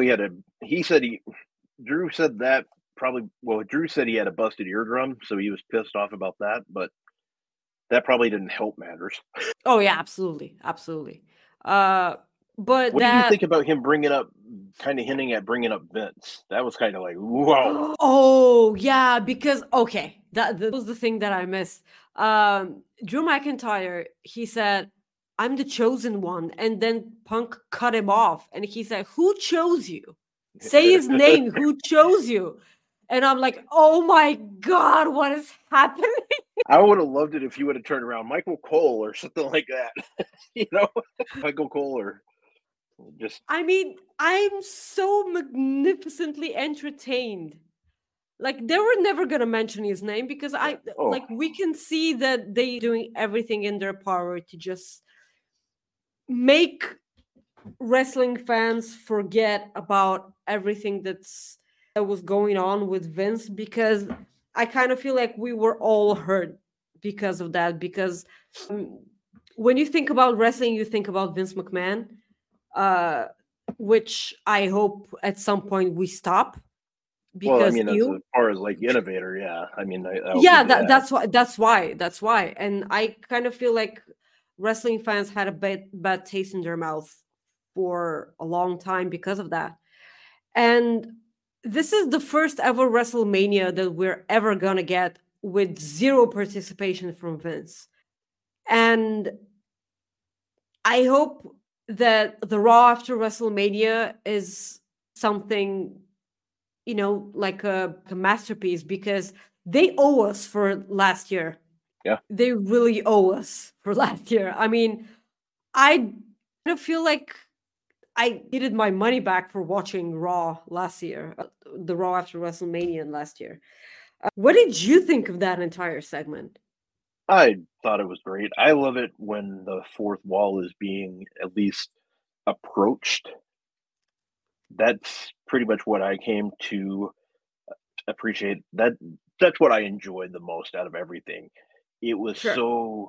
Drew said that probably. Well, Drew said he had a busted eardrum, so he was pissed off about that, but that probably didn't help matters. Oh yeah, absolutely. But what do you think about him hinting at bringing up Vince? That was kind of like, whoa. Oh yeah, because that was the thing that I missed. Drew McIntyre, he said, "I'm the chosen one," and then Punk cut him off, and he said, "Who chose you? Say his name. Who chose you?" And I'm like, "Oh my God, what is happening?" I would have loved it if you would have turned around Michael Cole or something like that. Michael Cole or just. I mean, I'm so magnificently entertained. They were never gonna mention his name because we can see that they doing everything in their power to just make wrestling fans forget about everything that was going on with Vince, because I kind of feel like we were all hurt because of that. Because when you think about wrestling, you think about Vince McMahon, which I hope at some point we stop. Because as far as innovator, yeah. That's why. And I kind of feel like wrestling fans had a bad taste in their mouth for a long time because of that. And this is the first ever WrestleMania that we're ever gonna get with zero participation from Vince. And I hope that the Raw after WrestleMania is something, like a masterpiece, because they owe us for last year. Yeah. They really owe us for last year. I mean, I don't feel like I needed my money back for watching Raw last year, the Raw after WrestleMania last year. What did you think of that entire segment? I thought it was great. I love it when the fourth wall is being at least approached. That's pretty much what I came to appreciate. That's what I enjoyed the most out of everything. It was Sure. so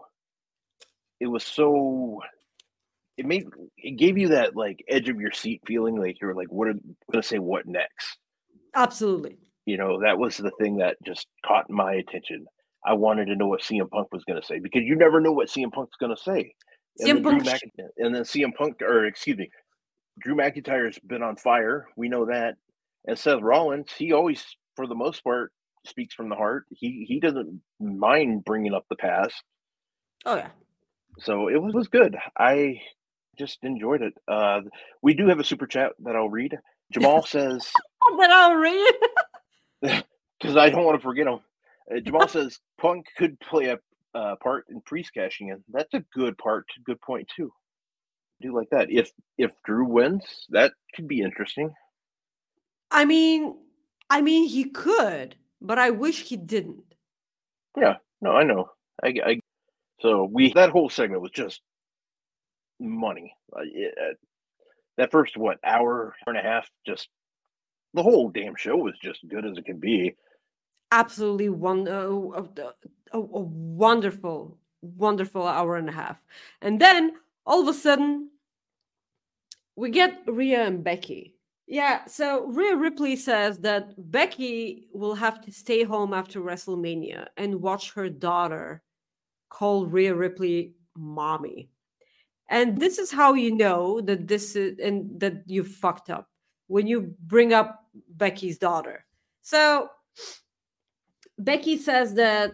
it gave you that like edge of your seat feeling, like you're like, what are gonna say what next? Absolutely. That was the thing that just caught my attention. I wanted to know what CM Punk was going to say, because you never know what CM Punk's going to say. CM Punk. And then CM Punk, or excuse me, Drew McIntyre's been on fire. We know that. And Seth Rollins, he always, for the most part, speaks from the heart. He doesn't mind bringing up the past. Oh yeah. So it was good. I just enjoyed it. We do have a super chat that I'll read. Jamal says that I'll read because I don't want to forget him. Jamal says Punk could play a part in Priest cashing in. That's a good point too. I do like that. If Drew wins, that could be interesting. I mean, he could, but I wish he didn't. Yeah, no, I know. So that whole segment was just money. That first hour and a half, just the whole damn show was just good as it can be. Absolutely a wonderful, wonderful hour and a half. And then all of a sudden we get Rhea and Becky. Yeah, so Rhea Ripley says that Becky will have to stay home after WrestleMania and watch her daughter call Rhea Ripley mommy. And this is how you know that that you fucked up, when you bring up Becky's daughter. So Becky says that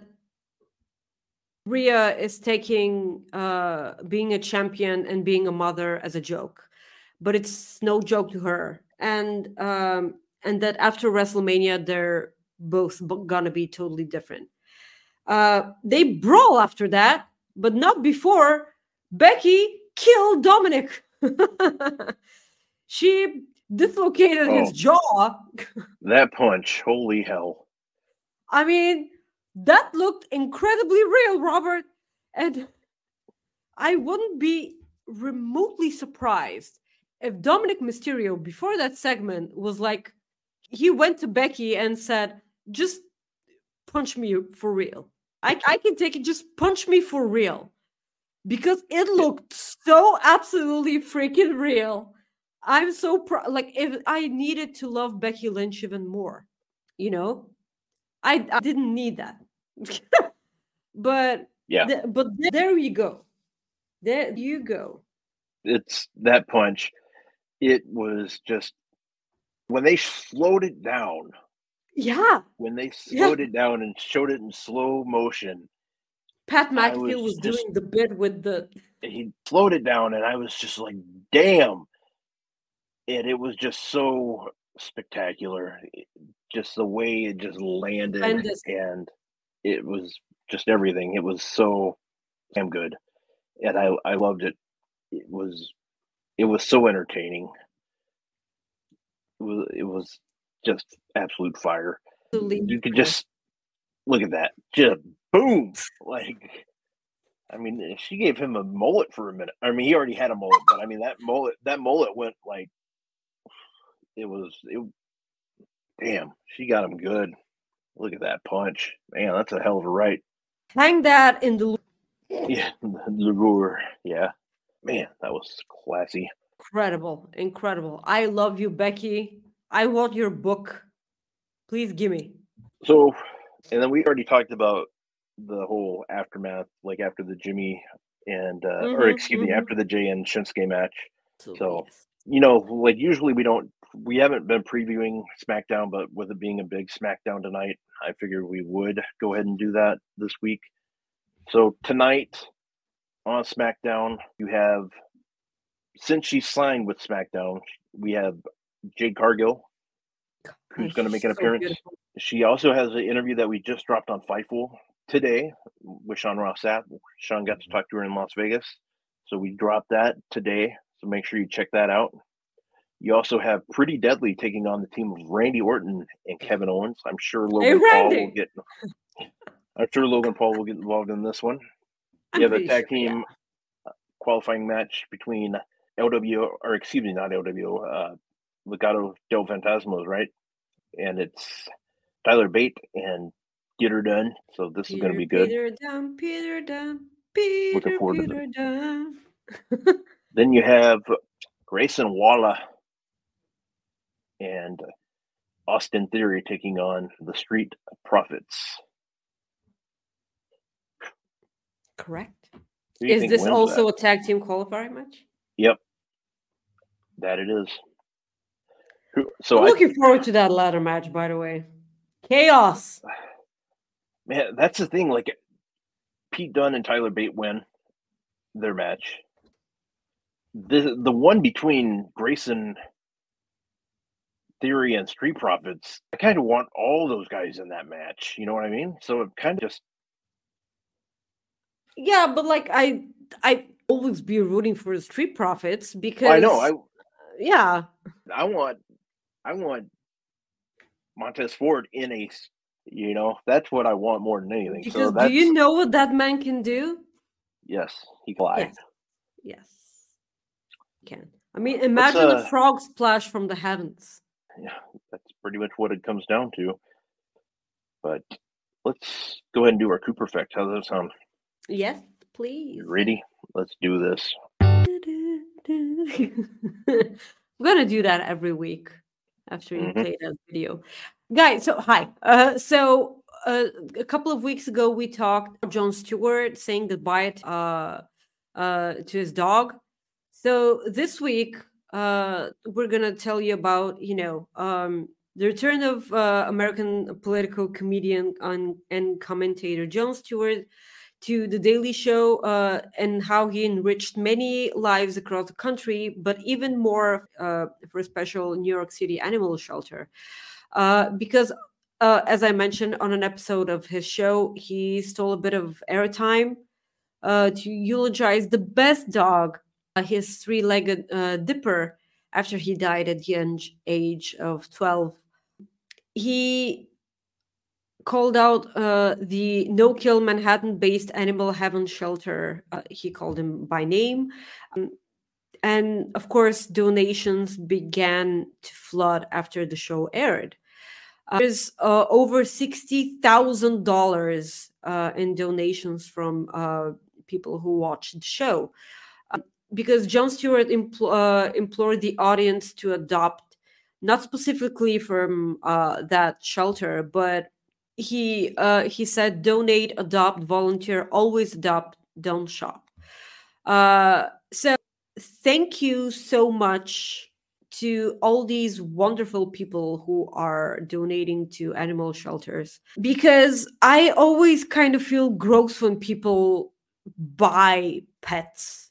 Rhea is taking being a champion and being a mother as a joke, but it's no joke to her. And that after WrestleMania, they're both gonna be totally different. They brawl after that, but not before Becky killed Dominic. She dislocated his jaw. That punch, holy hell. I mean, that looked incredibly real, Robert. And I wouldn't be remotely surprised if Dominic Mysterio, before that segment, was like, he went to Becky and said, just punch me for real. I can take it, just punch me for real. Because it looked so absolutely freaking real. I'm so proud. Like, if I needed to love Becky Lynch even more, I didn't need that. But yeah. But there you go. There you go. It's that punch. It was just when they slowed it down. Yeah. When they slowed it down and showed it in slow motion. Pat McAfee was doing the bit with he slowed it down, and I was just like, damn. And it was just so spectacular. Just the way it just landed. And it was just everything. It was so damn good. And I loved it. It was so entertaining. It was just absolute fire. Absolutely. You could just look at that. Just boom. Like, I mean, she gave him a mullet for a minute. I mean, he already had a mullet, but I mean, that mullet went like, damn, she got him good. Look at that punch. Man, that's a hell of a right. Hang that in the... Yeah, the yeah. Man, that was classy. Incredible. I love you, Becky. I want your book. Please give me. So, and then we already talked about the whole aftermath, like after the Jimmy and, or excuse me, after the Jay and Shinsuke match. Absolutely, so, yes. like usually we haven't been previewing SmackDown, but with it being a big SmackDown tonight, I figured we would go ahead and do that this week. So tonight on SmackDown, you have, since she signed with SmackDown, we have Jade Cargill, who's going to make an appearance. Beautiful. She also has an interview that we just dropped on Fightful today with Sean Ross Sapp. Sean got to talk to her in Las Vegas. So we dropped that today. So make sure you check that out. You also have Pretty Deadly taking on the team of Randy Orton and Kevin Owens. I'm sure Logan Paul will get involved in this one. You have a tag team qualifying match between Legado del Fantasmos, right? And it's Tyler Bate and Get Her Done. So this is going to be good. Peter Dunne. Looking forward to it. Then you have Grayson Waller and Austin Theory taking on the Street Profits. Correct. Is this also a tag team qualifying match? Yep. That it is. So I'm looking forward to that ladder match, by the way. Chaos. Man, that's the thing. Like, Pete Dunne and Tyler Bate win their match. The one between Grayson Theory and Street Profits, I kind of want all those guys in that match. You know what I mean? So it kind of just... Yeah, but like I always be rooting for the Street Profits because... I know. Yeah. I want Montez Ford in a... that's what I want more than anything. Because do you know what that man can do? Yes, he can fly. Yes. He can. I mean, imagine a frog splash from the heavens. Yeah, that's pretty much what it comes down to. But let's go ahead and do our Cooper Effect. How does that sound? Yes, please. You ready? Let's do this. We're going to do that every week after you play that video. Guys, so hi. A couple of weeks ago, we talked about Jon Stewart saying goodbye to his dog. So this week, we're going to tell you about, the return of American political comedian and commentator Jon Stewart to The Daily Show and how he enriched many lives across the country, but even more for a special New York City animal shelter. Because, as I mentioned on an episode of his show, he stole a bit of airtime to eulogize the best dog, his three-legged Dipper, after he died at the young age of 12. He called out the no-kill Manhattan-based Animal Heaven shelter. He called him by name. And, of course, donations began to flood after the show aired. There's over $60,000 in donations from people who watched the show. Because Jon Stewart implored the audience to adopt, not specifically from that shelter, but he said, donate, adopt, volunteer, always adopt, don't shop. So thank you so much to all these wonderful people who are donating to animal shelters, because I always kind of feel gross when people buy pets.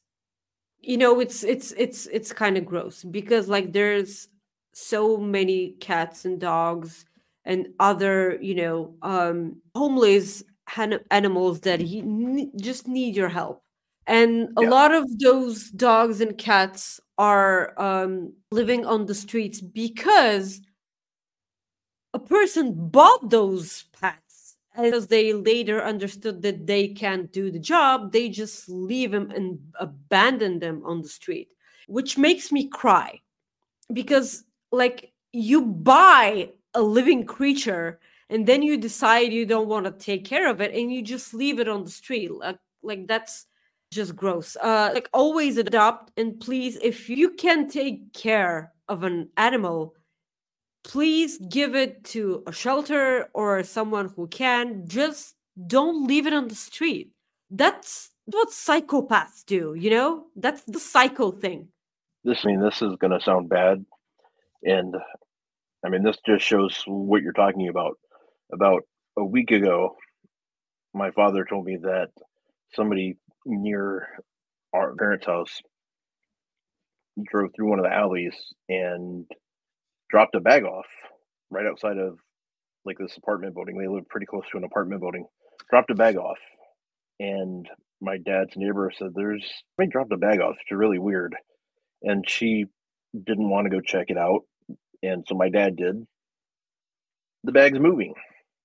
It's kind of gross because like there's so many cats and dogs and other, homeless animals that just need your help. And a lot of those dogs and cats are living on the streets because a person bought those pets. As they later understood that they can't do the job, they just leave them and abandon them on the street, which makes me cry. Because, like, you buy a living creature and then you decide you don't want to take care of it and you just leave it on the street. Like that's just gross. Like, always adopt, and please, if you can take care of an animal, please give it to a shelter or someone who can. Just don't leave it on the street. That's what psychopaths do, That's the psycho thing. This is going to sound bad, and this just shows what you're talking about. About a week ago, my father told me that somebody near our parents' house drove through one of the alleys and dropped a bag off right outside of like this apartment building. They live pretty close to an apartment building. Dropped a bag off, and my dad's neighbor said, "They dropped a bag off. It's really weird." And she didn't want to go check it out, and so my dad did. The bag's moving.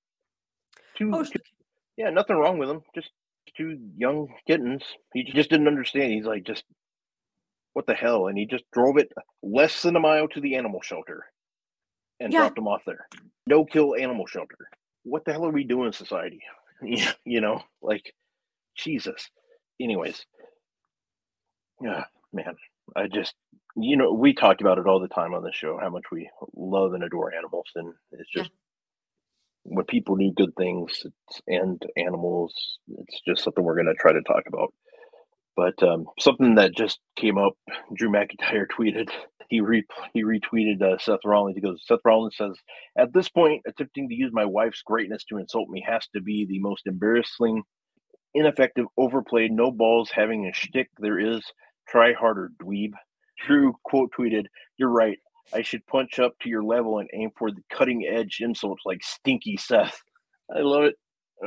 Yeah, nothing wrong with them. Just two young kittens. He just didn't understand. He's like, just what the hell? And he just drove it less than a mile to the animal shelter and dropped them off there. No kill animal shelter. What the hell are we doing in society? Like, Jesus. Anyways, yeah, man, I just, we talk about it all the time on the show, how much we love and adore animals. And it's just, when people do good things and animals, it's just something we're going to try to talk about. But something that just came up, Drew McIntyre tweeted, he retweeted Seth Rollins. He goes, Seth Rollins says, "At this point, attempting to use my wife's greatness to insult me has to be the most embarrassing, ineffective, overplayed, no balls having a shtick there is. Try harder, dweeb." Drew quote tweeted, "You're right. I should punch up to your level and aim for the cutting edge insults like Stinky Seth." I love it.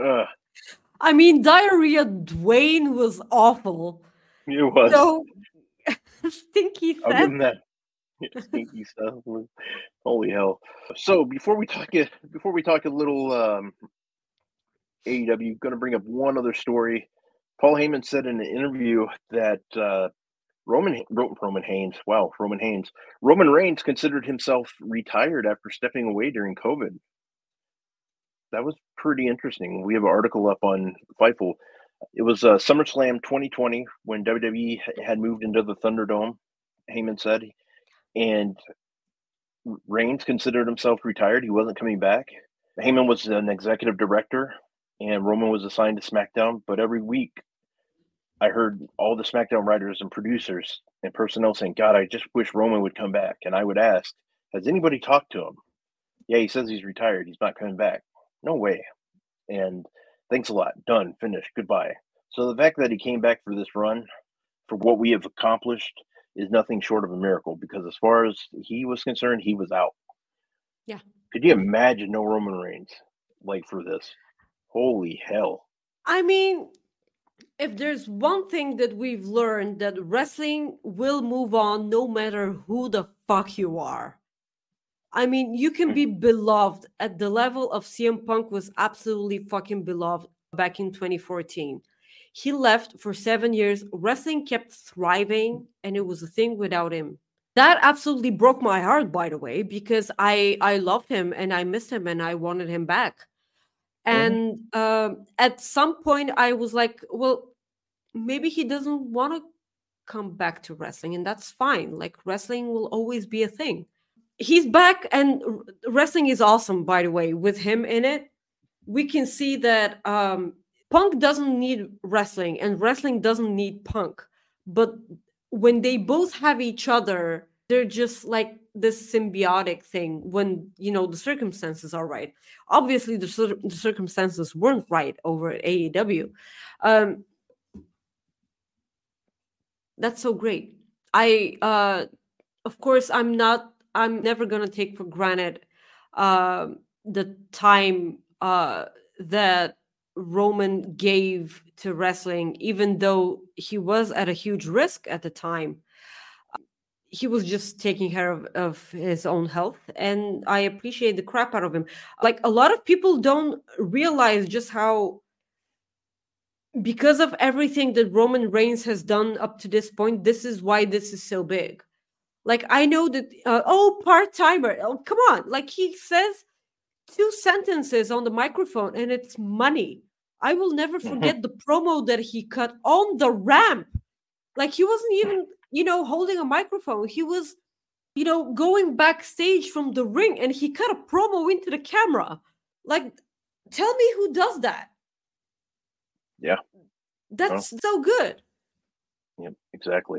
Diarrhea Dwayne was awful. It was. So, Stinky Seth. I'll give him that. Stinky Seth. Holy hell. So before we talk a little AEW, going to bring up one other story. Paul Heyman said in an interview that Roman Reigns considered himself retired after stepping away during COVID. That was pretty interesting. We have an article up on Fightful. It was SummerSlam 2020 when WWE had moved into the Thunderdome, Heyman said, and Reigns considered himself retired. He wasn't coming back. Heyman was an executive director, and Roman was assigned to SmackDown. But every week, I heard all the SmackDown writers and producers and personnel saying, "God, I just wish Roman would come back." And I would ask, "Has anybody talked to him?" "Yeah, he says he's retired. He's not coming back." No way. And thanks a lot. Done. Finished. Goodbye. So the fact that he came back for this run, for what we have accomplished, is nothing short of a miracle, because as far as he was concerned, he was out. Yeah. Could you imagine no Roman Reigns for this? Holy hell. If there's one thing that we've learned, that wrestling will move on no matter who the fuck you are. You can be beloved at the level of CM Punk was absolutely fucking beloved back in 2014. He left for 7 years. Wrestling kept thriving, and it was a thing without him. That absolutely broke my heart, by the way, because I love him and I missed him and I wanted him back. And at some point, I was like, well, maybe he doesn't want to come back to wrestling, and that's fine. Wrestling will always be a thing. He's back, and wrestling is awesome, by the way, with him in it. We can see that Punk doesn't need wrestling, and wrestling doesn't need Punk. But when they both have each other, they're just like this symbiotic thing when, the circumstances are right. Obviously, the circumstances weren't right over at AEW. That's so great. Of course, I'm never going to take for granted the time that Roman gave to wrestling, even though he was at a huge risk at the time. He was just taking care of his own health, and I appreciate the crap out of him. A lot of people don't realize just how, because of everything that Roman Reigns has done up to this point, this is why this is so big. I know that, part-timer. Oh, come on. He says 2 sentences on the microphone and it's money. I will never forget the promo that he cut on the ramp. He wasn't even, holding a microphone. He was, going backstage from the ring and he cut a promo into the camera. Tell me who does that. Yeah. That's so good. Yep, exactly.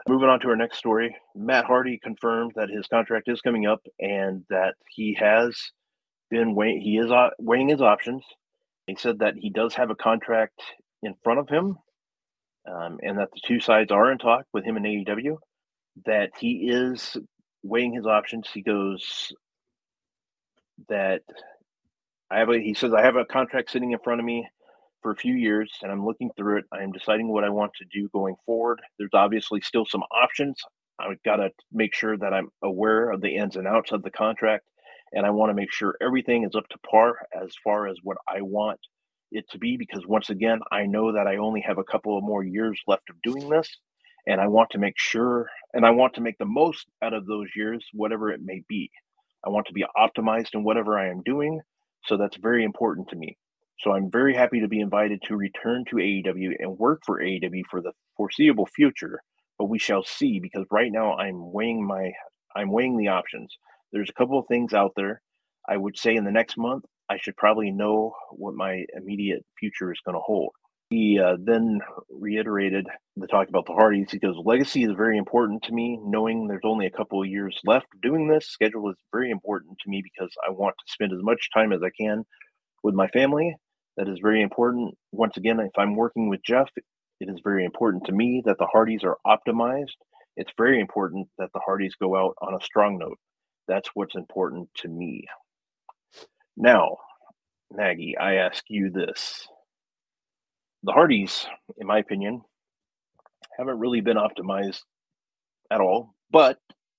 Moving on to our next story, Matt Hardy confirmed that his contract is coming up and that he has been weighing his options. He said that he does have a contract in front of him, and that the two sides are in talk with him and AEW, that he is weighing his options. He goes that he says, I have a contract sitting in front of me for a few years, and I'm looking through it. I am deciding what I want to do going forward. There's obviously still some options. I've got to make sure that I'm aware of the ins and outs of the contract, and I want to make sure everything is up to par as far as what I want it to be, because once again, I know that I only have a couple of more years left of doing this, and I want to make sure, and I want to make the most out of those years, whatever it may be. I want to be optimized in whatever I am doing, so that's very important to me. So I'm very happy to be invited to return to AEW and work for AEW for the foreseeable future, but we shall see, because right now I'm weighing the options. There's a couple of things out there. I would say in the next month, I should probably know what my immediate future is going to hold. He then reiterated the talk about the Hardys. He goes, legacy is very important to me. Knowing there's only a couple of years left doing this, schedule is very important to me because I want to spend as much time as I can with my family. That is very important. Once again, if I'm working with Jeff, it is very important to me that the Hardys are optimized. It's very important that the Hardys go out on a strong note. That's what's important to me. Now, Maggie, I ask you this. The Hardys, in my opinion, haven't really been optimized at all, but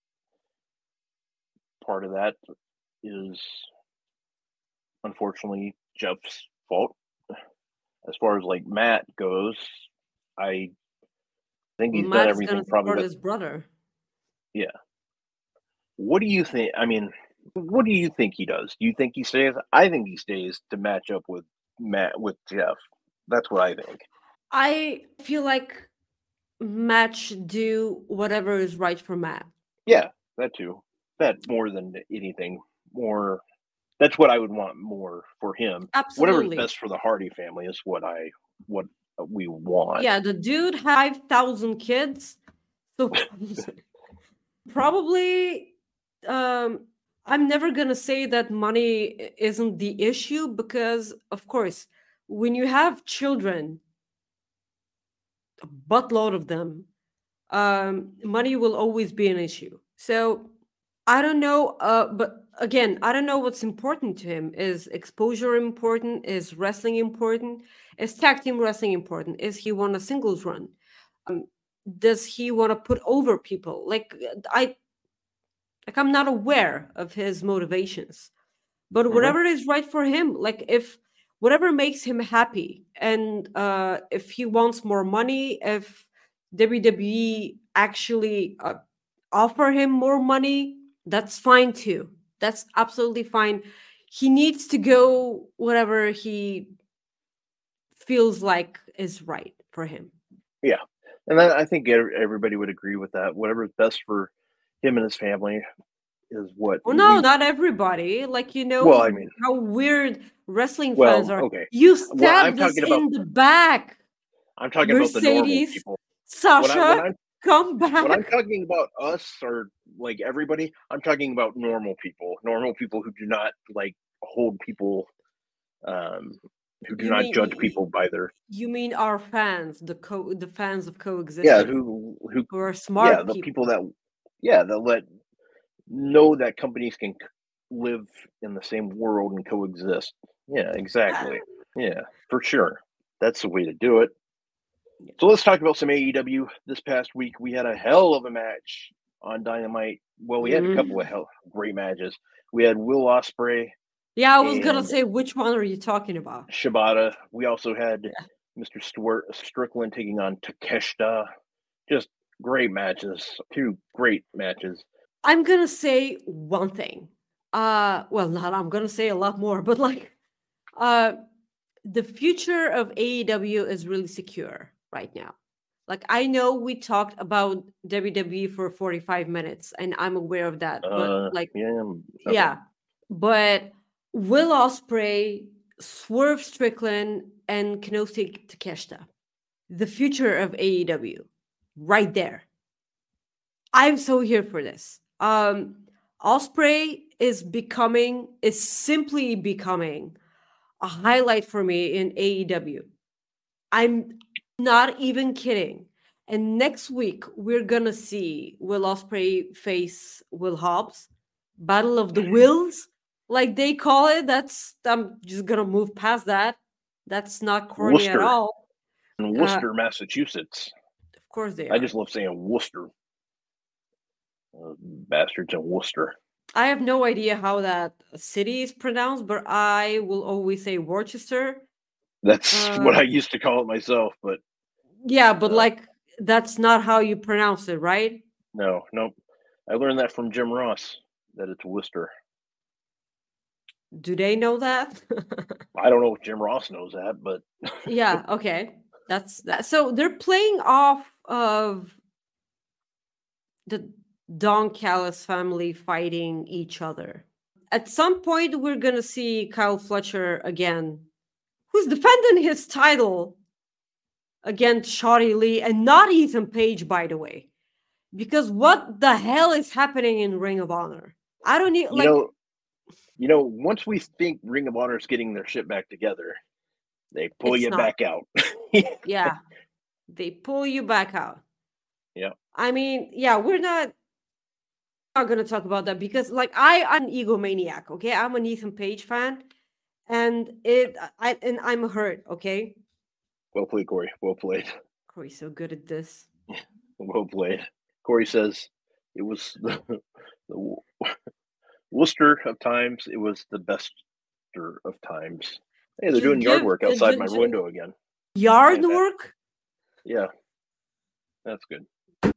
part of that is unfortunately Jeff's fault. As far as like Matt goes, I think he's done everything probably. His brother. Yeah. What do you think? I mean, what do you think he does? Do you think he stays? I think he stays to match up with Jeff. That's what I think. I feel like Matt should do whatever is right for Matt. Yeah, that too. That more than anything. More. That's what I would want more for him. Absolutely. Whatever's best for the Hardy family is what we want. Yeah, the dude had 5,000 kids. So probably I'm never going to say that money isn't the issue, because of course, when you have children, a buttload of them, money will always be an issue. So I don't know, but again, I don't know what's important to him. Is exposure important? Is wrestling important? Is tag team wrestling important? Is he want a singles run? Does he want to put over people? I'm not aware of his motivations, but whatever is right for him, like if whatever makes him happy, and if he wants more money, if WWE actually offer him more money, that's fine too. That's absolutely fine. He needs to go whatever he feels like is right for him. Yeah. And I think everybody would agree with that. Whatever is best for him and his family is what. Well, no, not everybody. Like, well, I mean, how weird wrestling fans are. Okay. You stabbed us in the back. I'm talking about the normal people. Sasha, come back. When I'm talking about us or like everybody, I'm talking about normal people who do not like hold people, who do not judge people by their. You mean our fans, the fans of Coexisting? Yeah, who are smart. Yeah, the people that let know that companies can live in the same world and coexist. Yeah, exactly. Yeah, for sure. That's the way to do it. So let's talk about some AEW. This past week, we had a hell of a match on Dynamite. Well, we had a couple of great matches. We had Will Ospreay. Yeah, I was going to say, which one are you talking about? Shibata. We also had Mr. Strickland taking on Takeshita. Just great matches. 2 great matches. I'm going to say one thing. I'm going to say a lot more, but the future of AEW is really secure right now. Like, I know we talked about WWE for 45 minutes, and I'm aware of that. But but Will Ospreay, Swerve Strickland, and Kenosuke Takeshita, the future of AEW, right there. I'm so here for this. Osprey is simply becoming a highlight for me in AEW. I'm not even kidding. And next week we're gonna see Will Ospreay face Will Hobbs, Battle of the Wills, like they call it. I'm just gonna move past that. That's not corny at Worcester. all. In Worcester, Massachusetts. Of course they I are. just love saying Worcester. Bastards in Worcester. I have no idea how that city is pronounced, but I will always say Worcester. That's what I used to call it myself, but yeah, but like that's not how you pronounce it, right? No, nope. I learned that from Jim Ross, that it's Worcester. Do they know that? I don't know if Jim Ross knows that, but yeah, okay. That's that. So they're playing off of the Don Callis family fighting each other. At some point, we're gonna see Kyle Fletcher again, who's defending his title against Shotty Lee and not Ethan Page, by the way. Because what the hell is happening in Ring of Honor? I don't need you know, once we think Ring of Honor is getting their shit back together, they pull you back out. Yeah, they pull you back out. Yeah. I mean, yeah, we're not going to talk about that because, like, I'm an egomaniac. Okay, I'm an Ethan Page fan, and I'm hurt. Okay. Well played, Corey. Well played. Corey's so good at this. Well played. Corey says it was the Worcester of times. It was the best of times. Hey, they're doing yard work outside my window again. Yard work? Yeah. That's good.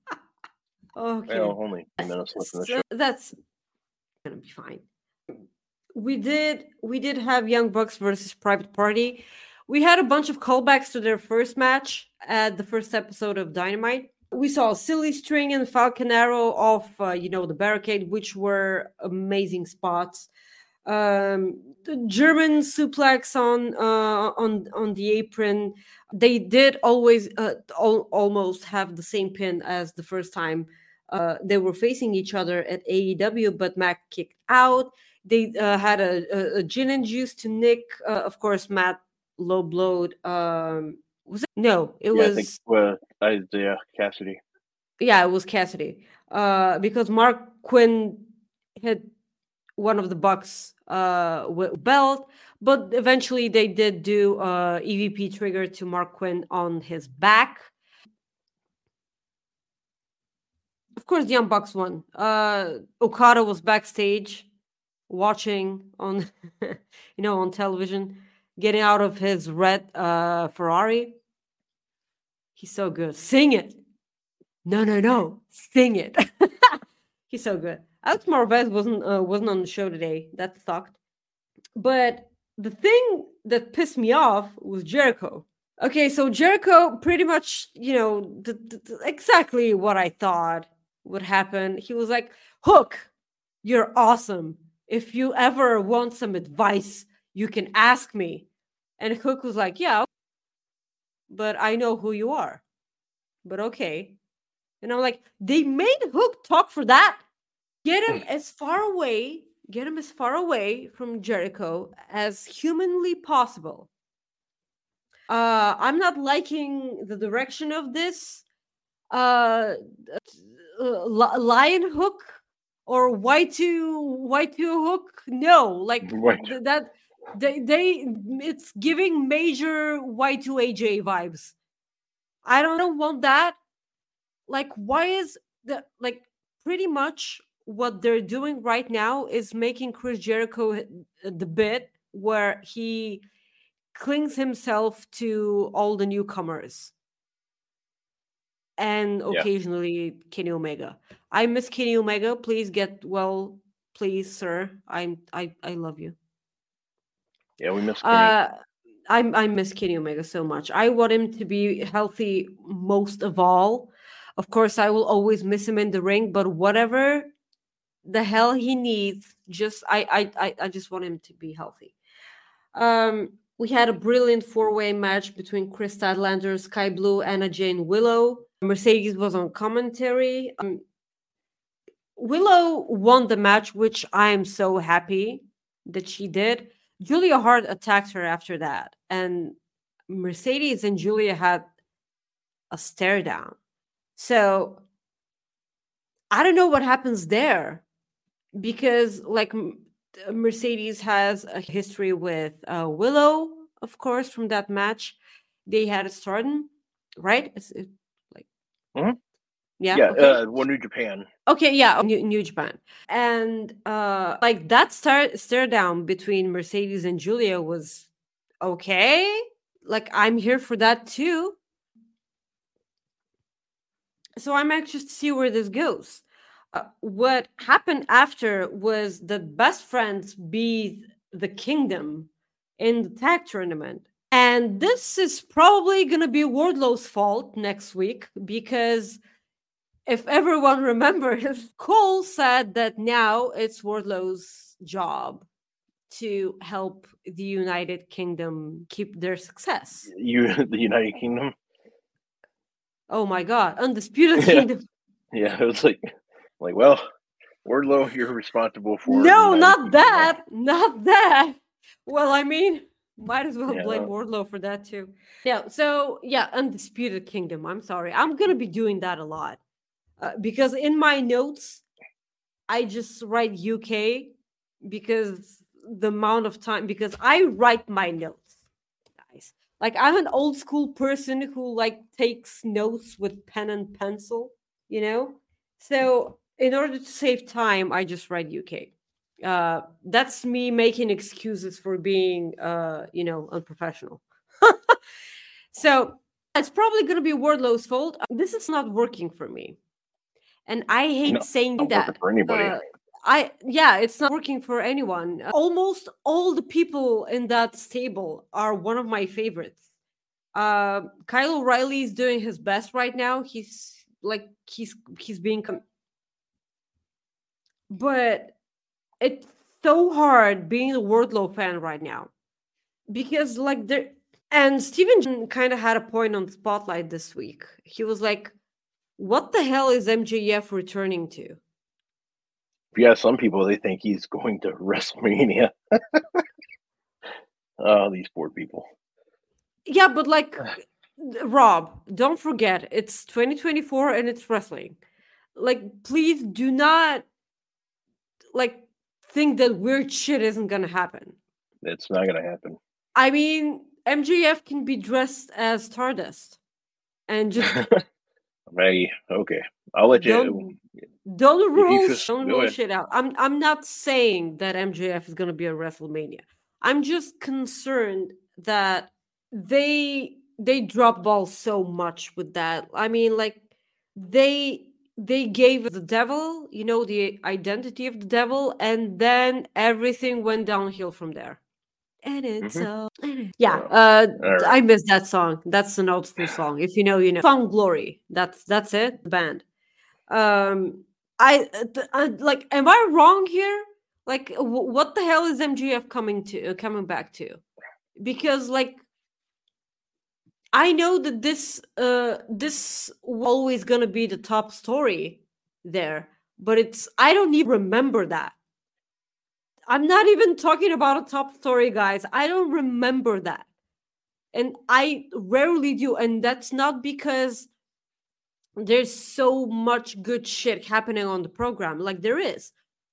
Okay. Well, only 10 minutes left in the show. That's gonna be fine. We did have Young Bucks versus Private Party. We had a bunch of callbacks to their first match at the first episode of Dynamite. We saw Silly String and Falcon Arrow off, the barricade, which were amazing spots. The German suplex on the apron. They did always almost have the same pin as the first time they were facing each other at AEW, but Mac kicked out. They had a gin and juice to Nick. Of course, Matt low blowed. Was it? No, it was. I think Isaiah Cassidy. Yeah, it was Cassidy. Because Mark Quinn hit one of the Bucks with belt, but eventually they did do EVP trigger to Mark Quinn on his back. Of course, the Young Bucks won. Okada was backstage watching on on television, getting out of his red Ferrari. He's so good. Sing it. No. Sing it. He's so good. Alex Marvez wasn't on the show today. That sucked. But the thing that pissed me off was Jericho. Okay, so Jericho pretty much, exactly what I thought would happen. He was like, Hook, you're awesome. If you ever want some advice, you can ask me. And Hook was like, yeah, but I know who you are. But okay. And I'm like, they made Hook talk for that? Get him as far away from Jericho as humanly possible. I'm not liking the direction of this. Lion Hook or Y2 Hook? No, like that. It's giving major Y2AJ vibes. I don't want that. Like, why is the pretty much what they're doing right now is making Chris Jericho the bit where he clings himself to all the newcomers and occasionally Kenny Omega. I miss Kenny Omega. Please get well, please, sir. I love you. Yeah, we miss Kenny. I miss Kenny Omega so much. I want him to be healthy most of all. Of course, I will always miss him in the ring, but whatever the hell he needs, I just want him to be healthy. We had a brilliant 4-way match between Chris Statlander, Sky Blue, Anna Jane Willow. Mercedes was on commentary. Willow won the match, which I am so happy that she did. Julia Hart attacked her after that, and Mercedes and Julia had a stare down. So I don't know what happens there, because like Mercedes has a history with Willow, of course, from that match they had at Stardom, right? Like, yeah, okay. New Japan. Okay, yeah, New Japan. And like that stare down between Mercedes and Julia was okay. Like, I'm here for that too. So I'm anxious to see where this goes. What happened after was that Best Friends beat the Kingdom in the tag tournament. And this is probably going to be Wardlow's fault next week, because if everyone remembers, Cole said that now it's Wardlow's job to help the United Kingdom keep their success. The United Kingdom? Oh my God, Undisputed Kingdom. Yeah, it was like, well, Wardlow, you're responsible for... No, not that. Not that. Well, I mean, might as well blame Wardlow for that too. Yeah, so yeah, Undisputed Kingdom. I'm sorry. I'm going to be doing that a lot. Because in my notes, I just write UK because the amount of time, because I write my notes, guys. Like, I'm an old school person who like takes notes with pen and pencil, you know? So in order to save time, I just write UK. That's me making excuses for being, unprofessional. So it's probably going to be Wardlow's fault. This is not working for me. And I hate saying that. For anybody. It's not working for anyone. Almost all the people in that stable are one of my favorites. Kyle O'Reilly is doing his best right now. He's being, but it's so hard being a Wardlow fan right now, because like there, and Steven kind of had a point on Spotlight this week. He was like, what the hell is MJF returning to? Yeah, some people, they think he's going to WrestleMania. Oh, these poor people. Yeah, but like, Rob, don't forget, it's 2024 and it's wrestling. Like, please do not like think that weird shit isn't gonna happen. It's not gonna happen. I mean, MJF can be dressed as Stardust and just Maggie, okay, I'll let you. Don't rule shit out. I'm not saying that MJF is gonna be a WrestleMania. I'm just concerned that they drop balls so much with that. I mean, like they gave the devil, the identity of the devil, and then everything went downhill from there. And it's I miss that song. That's an old school song. If you know, you know. Found Glory. That's it. The band. Like, am I wrong here? Like, what the hell is MJF coming back to? Because like, I know that this was always gonna be the top story there, but I don't even remember that. I'm not even talking about a top story, guys. I don't remember that. And I rarely do. And that's not because there's so much good shit happening on the program. Like, there is.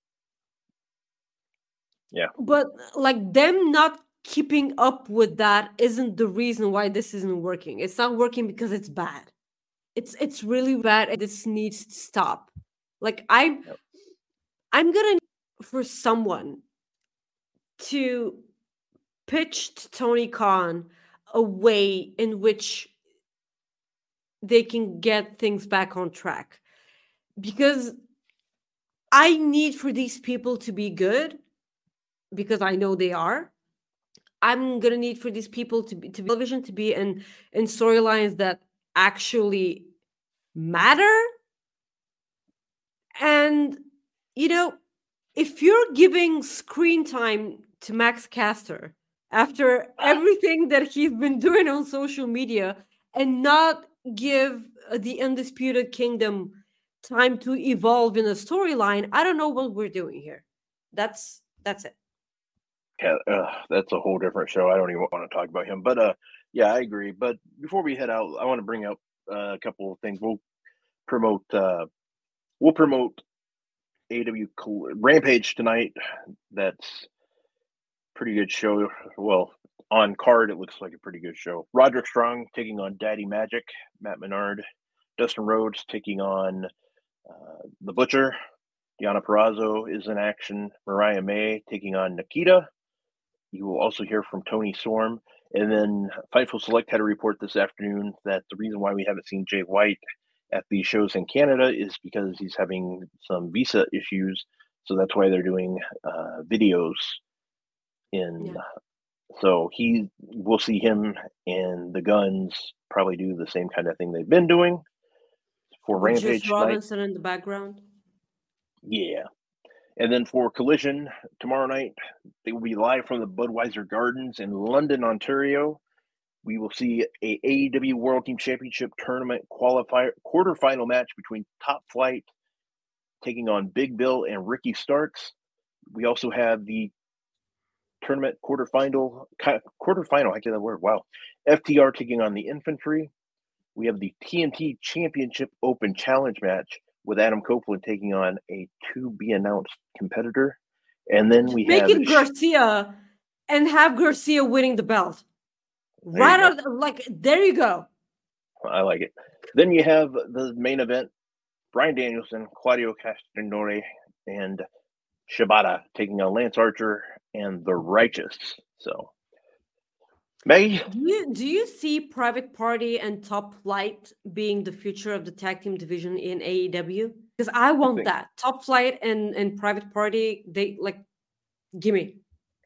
Yeah. But like, them not keeping up with that isn't the reason why this isn't working. It's not working because it's bad. It's really bad, and this needs to stop. Like, I'm gonna need for someone to pitch to Tony Khan a way in which they can get things back on track, because I need for these people to be good, because I know they are. I'm gonna need for these people to be television, to be in storylines that actually matter. And if you're giving screen time to Max Caster after everything that he's been doing on social media, and not give the Undisputed Kingdom time to evolve in a storyline, I don't know what we're doing here. That's it. Yeah, that's a whole different show. I don't even want to talk about him. But yeah, I agree. But before we head out, I want to bring up a couple of things. We'll promote AEW Rampage tonight. That's pretty good show. Well, on card, it looks like a pretty good show. Roderick Strong taking on Daddy Magic. Matt Menard. Dustin Rhodes taking on The Butcher. Deonna Purrazzo is in action. Mariah May taking on Nikita. You will also hear from Tony Storm. And then Fightful Select had a report this afternoon that the reason why we haven't seen Jay White at these shows in Canada is because he's having some visa issues. So that's why they're doing videos in. So we'll see him and the Guns probably do the same kind of thing they've been doing for Rampage. Just Robinson in the background. Yeah. And then for Collision tomorrow night, they will be live from the Budweiser Gardens in London, Ontario. We will see a AEW World Team Championship Tournament quarterfinal match between Top Flight taking on Big Bill and Ricky Starks. We also have the tournament quarterfinal, I get that word, wow. FTR taking on the Infantry. We have the TNT Championship Open Challenge match with Adam Copeland taking on a to-be-announced competitor. And then we have... Make it Garcia and have Garcia winning the belt. Right out, there you go. I like it. Then you have the main event, Bryan Danielson, Claudio Castagnoli, and Shibata taking on Lance Archer and The Righteous. So, Maggie? Do you see Private Party and Top Flight being the future of the tag team division in AEW? Because I want that. Top Flight and Private Party, they gimme.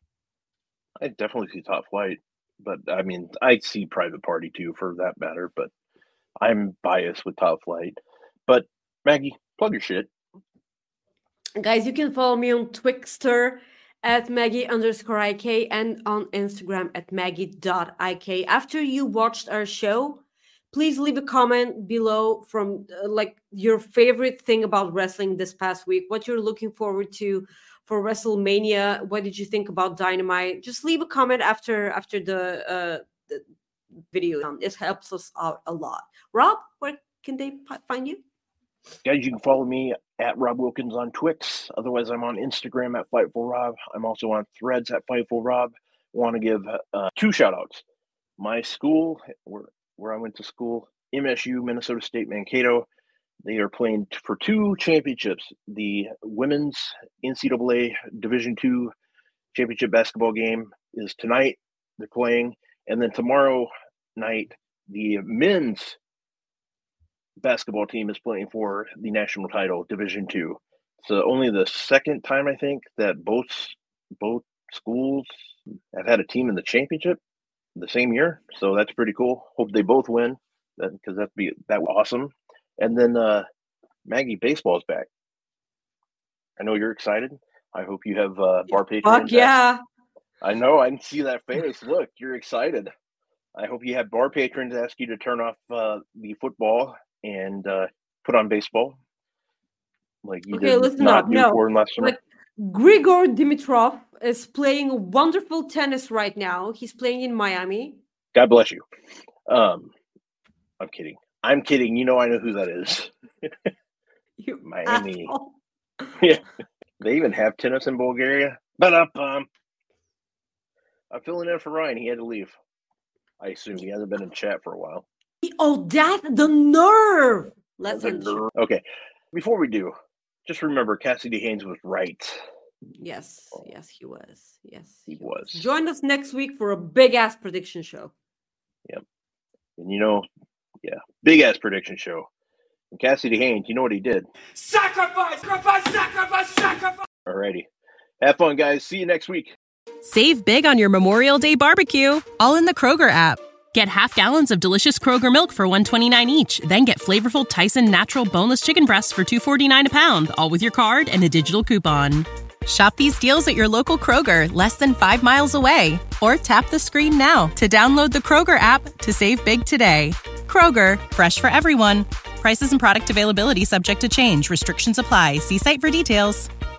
I definitely see Top Flight. But, I mean, I see Private Party, too, for that matter. But I'm biased with Top Flight. But, Maggie, plug your shit. Guys, you can follow me on Twixter at Maggie_IK and on Instagram at Maggie.IK. After you watched our show, please leave a comment below from, your favorite thing about wrestling this past week, what you're looking forward to for WrestleMania. What did you think about Dynamite? Just leave a comment after the video. It helps us out a lot. Rob, where can they find you? Guys, you can follow me at Rob Wilkins on Twix. Otherwise, I'm on Instagram at FightfulRob. I'm also on Threads at FightfulRob. Want to give 2 shout-outs. My school, where I went to school, MSU, Minnesota State Mankato, they are playing for 2 championships. The women's NCAA Division II championship basketball game is tonight. They're playing. And then tomorrow night, the men's basketball team is playing for the national title, Division II. So only the second time, I think, that both schools have had a team in the championship the same year. So that's pretty cool. Hope they both win, because that would be awesome. And then, Maggie, baseball's back. I know you're excited. I hope you have bar patrons. Fuck yeah. I know. I can see that face. Look, you're excited. I hope you have bar patrons ask you to turn off the football and put on baseball. Like you did not do for last summer. Grigor Dimitrov is playing wonderful tennis right now. He's playing in Miami. God bless you. I'm kidding. I'm kidding. You know I know who that is. Miami. Yeah. They even have tennis in Bulgaria. But I'm filling in for Ryan. He had to leave. I assume he hasn't been in chat for a while. Oh, the nerve. Okay. Before we do, just remember Cassidy Haynes was right. Yes, he was. Yes, he was. Join us next week for a big-ass prediction show. Yep. And big-ass prediction show. And Cassidy Haynes, you know what he did? Sacrifice! Alrighty. Have fun, guys. See you next week. Save big on your Memorial Day barbecue, all in the Kroger app. Get half gallons of delicious Kroger milk for $1.29 each. Then get flavorful Tyson natural boneless chicken breasts for $2.49 a pound, all with your card and a digital coupon. Shop these deals at your local Kroger, less than 5 miles away. Or tap the screen now to download the Kroger app to save big today. Kroger, fresh for everyone. Prices and product availability subject to change. Restrictions apply. See site for details.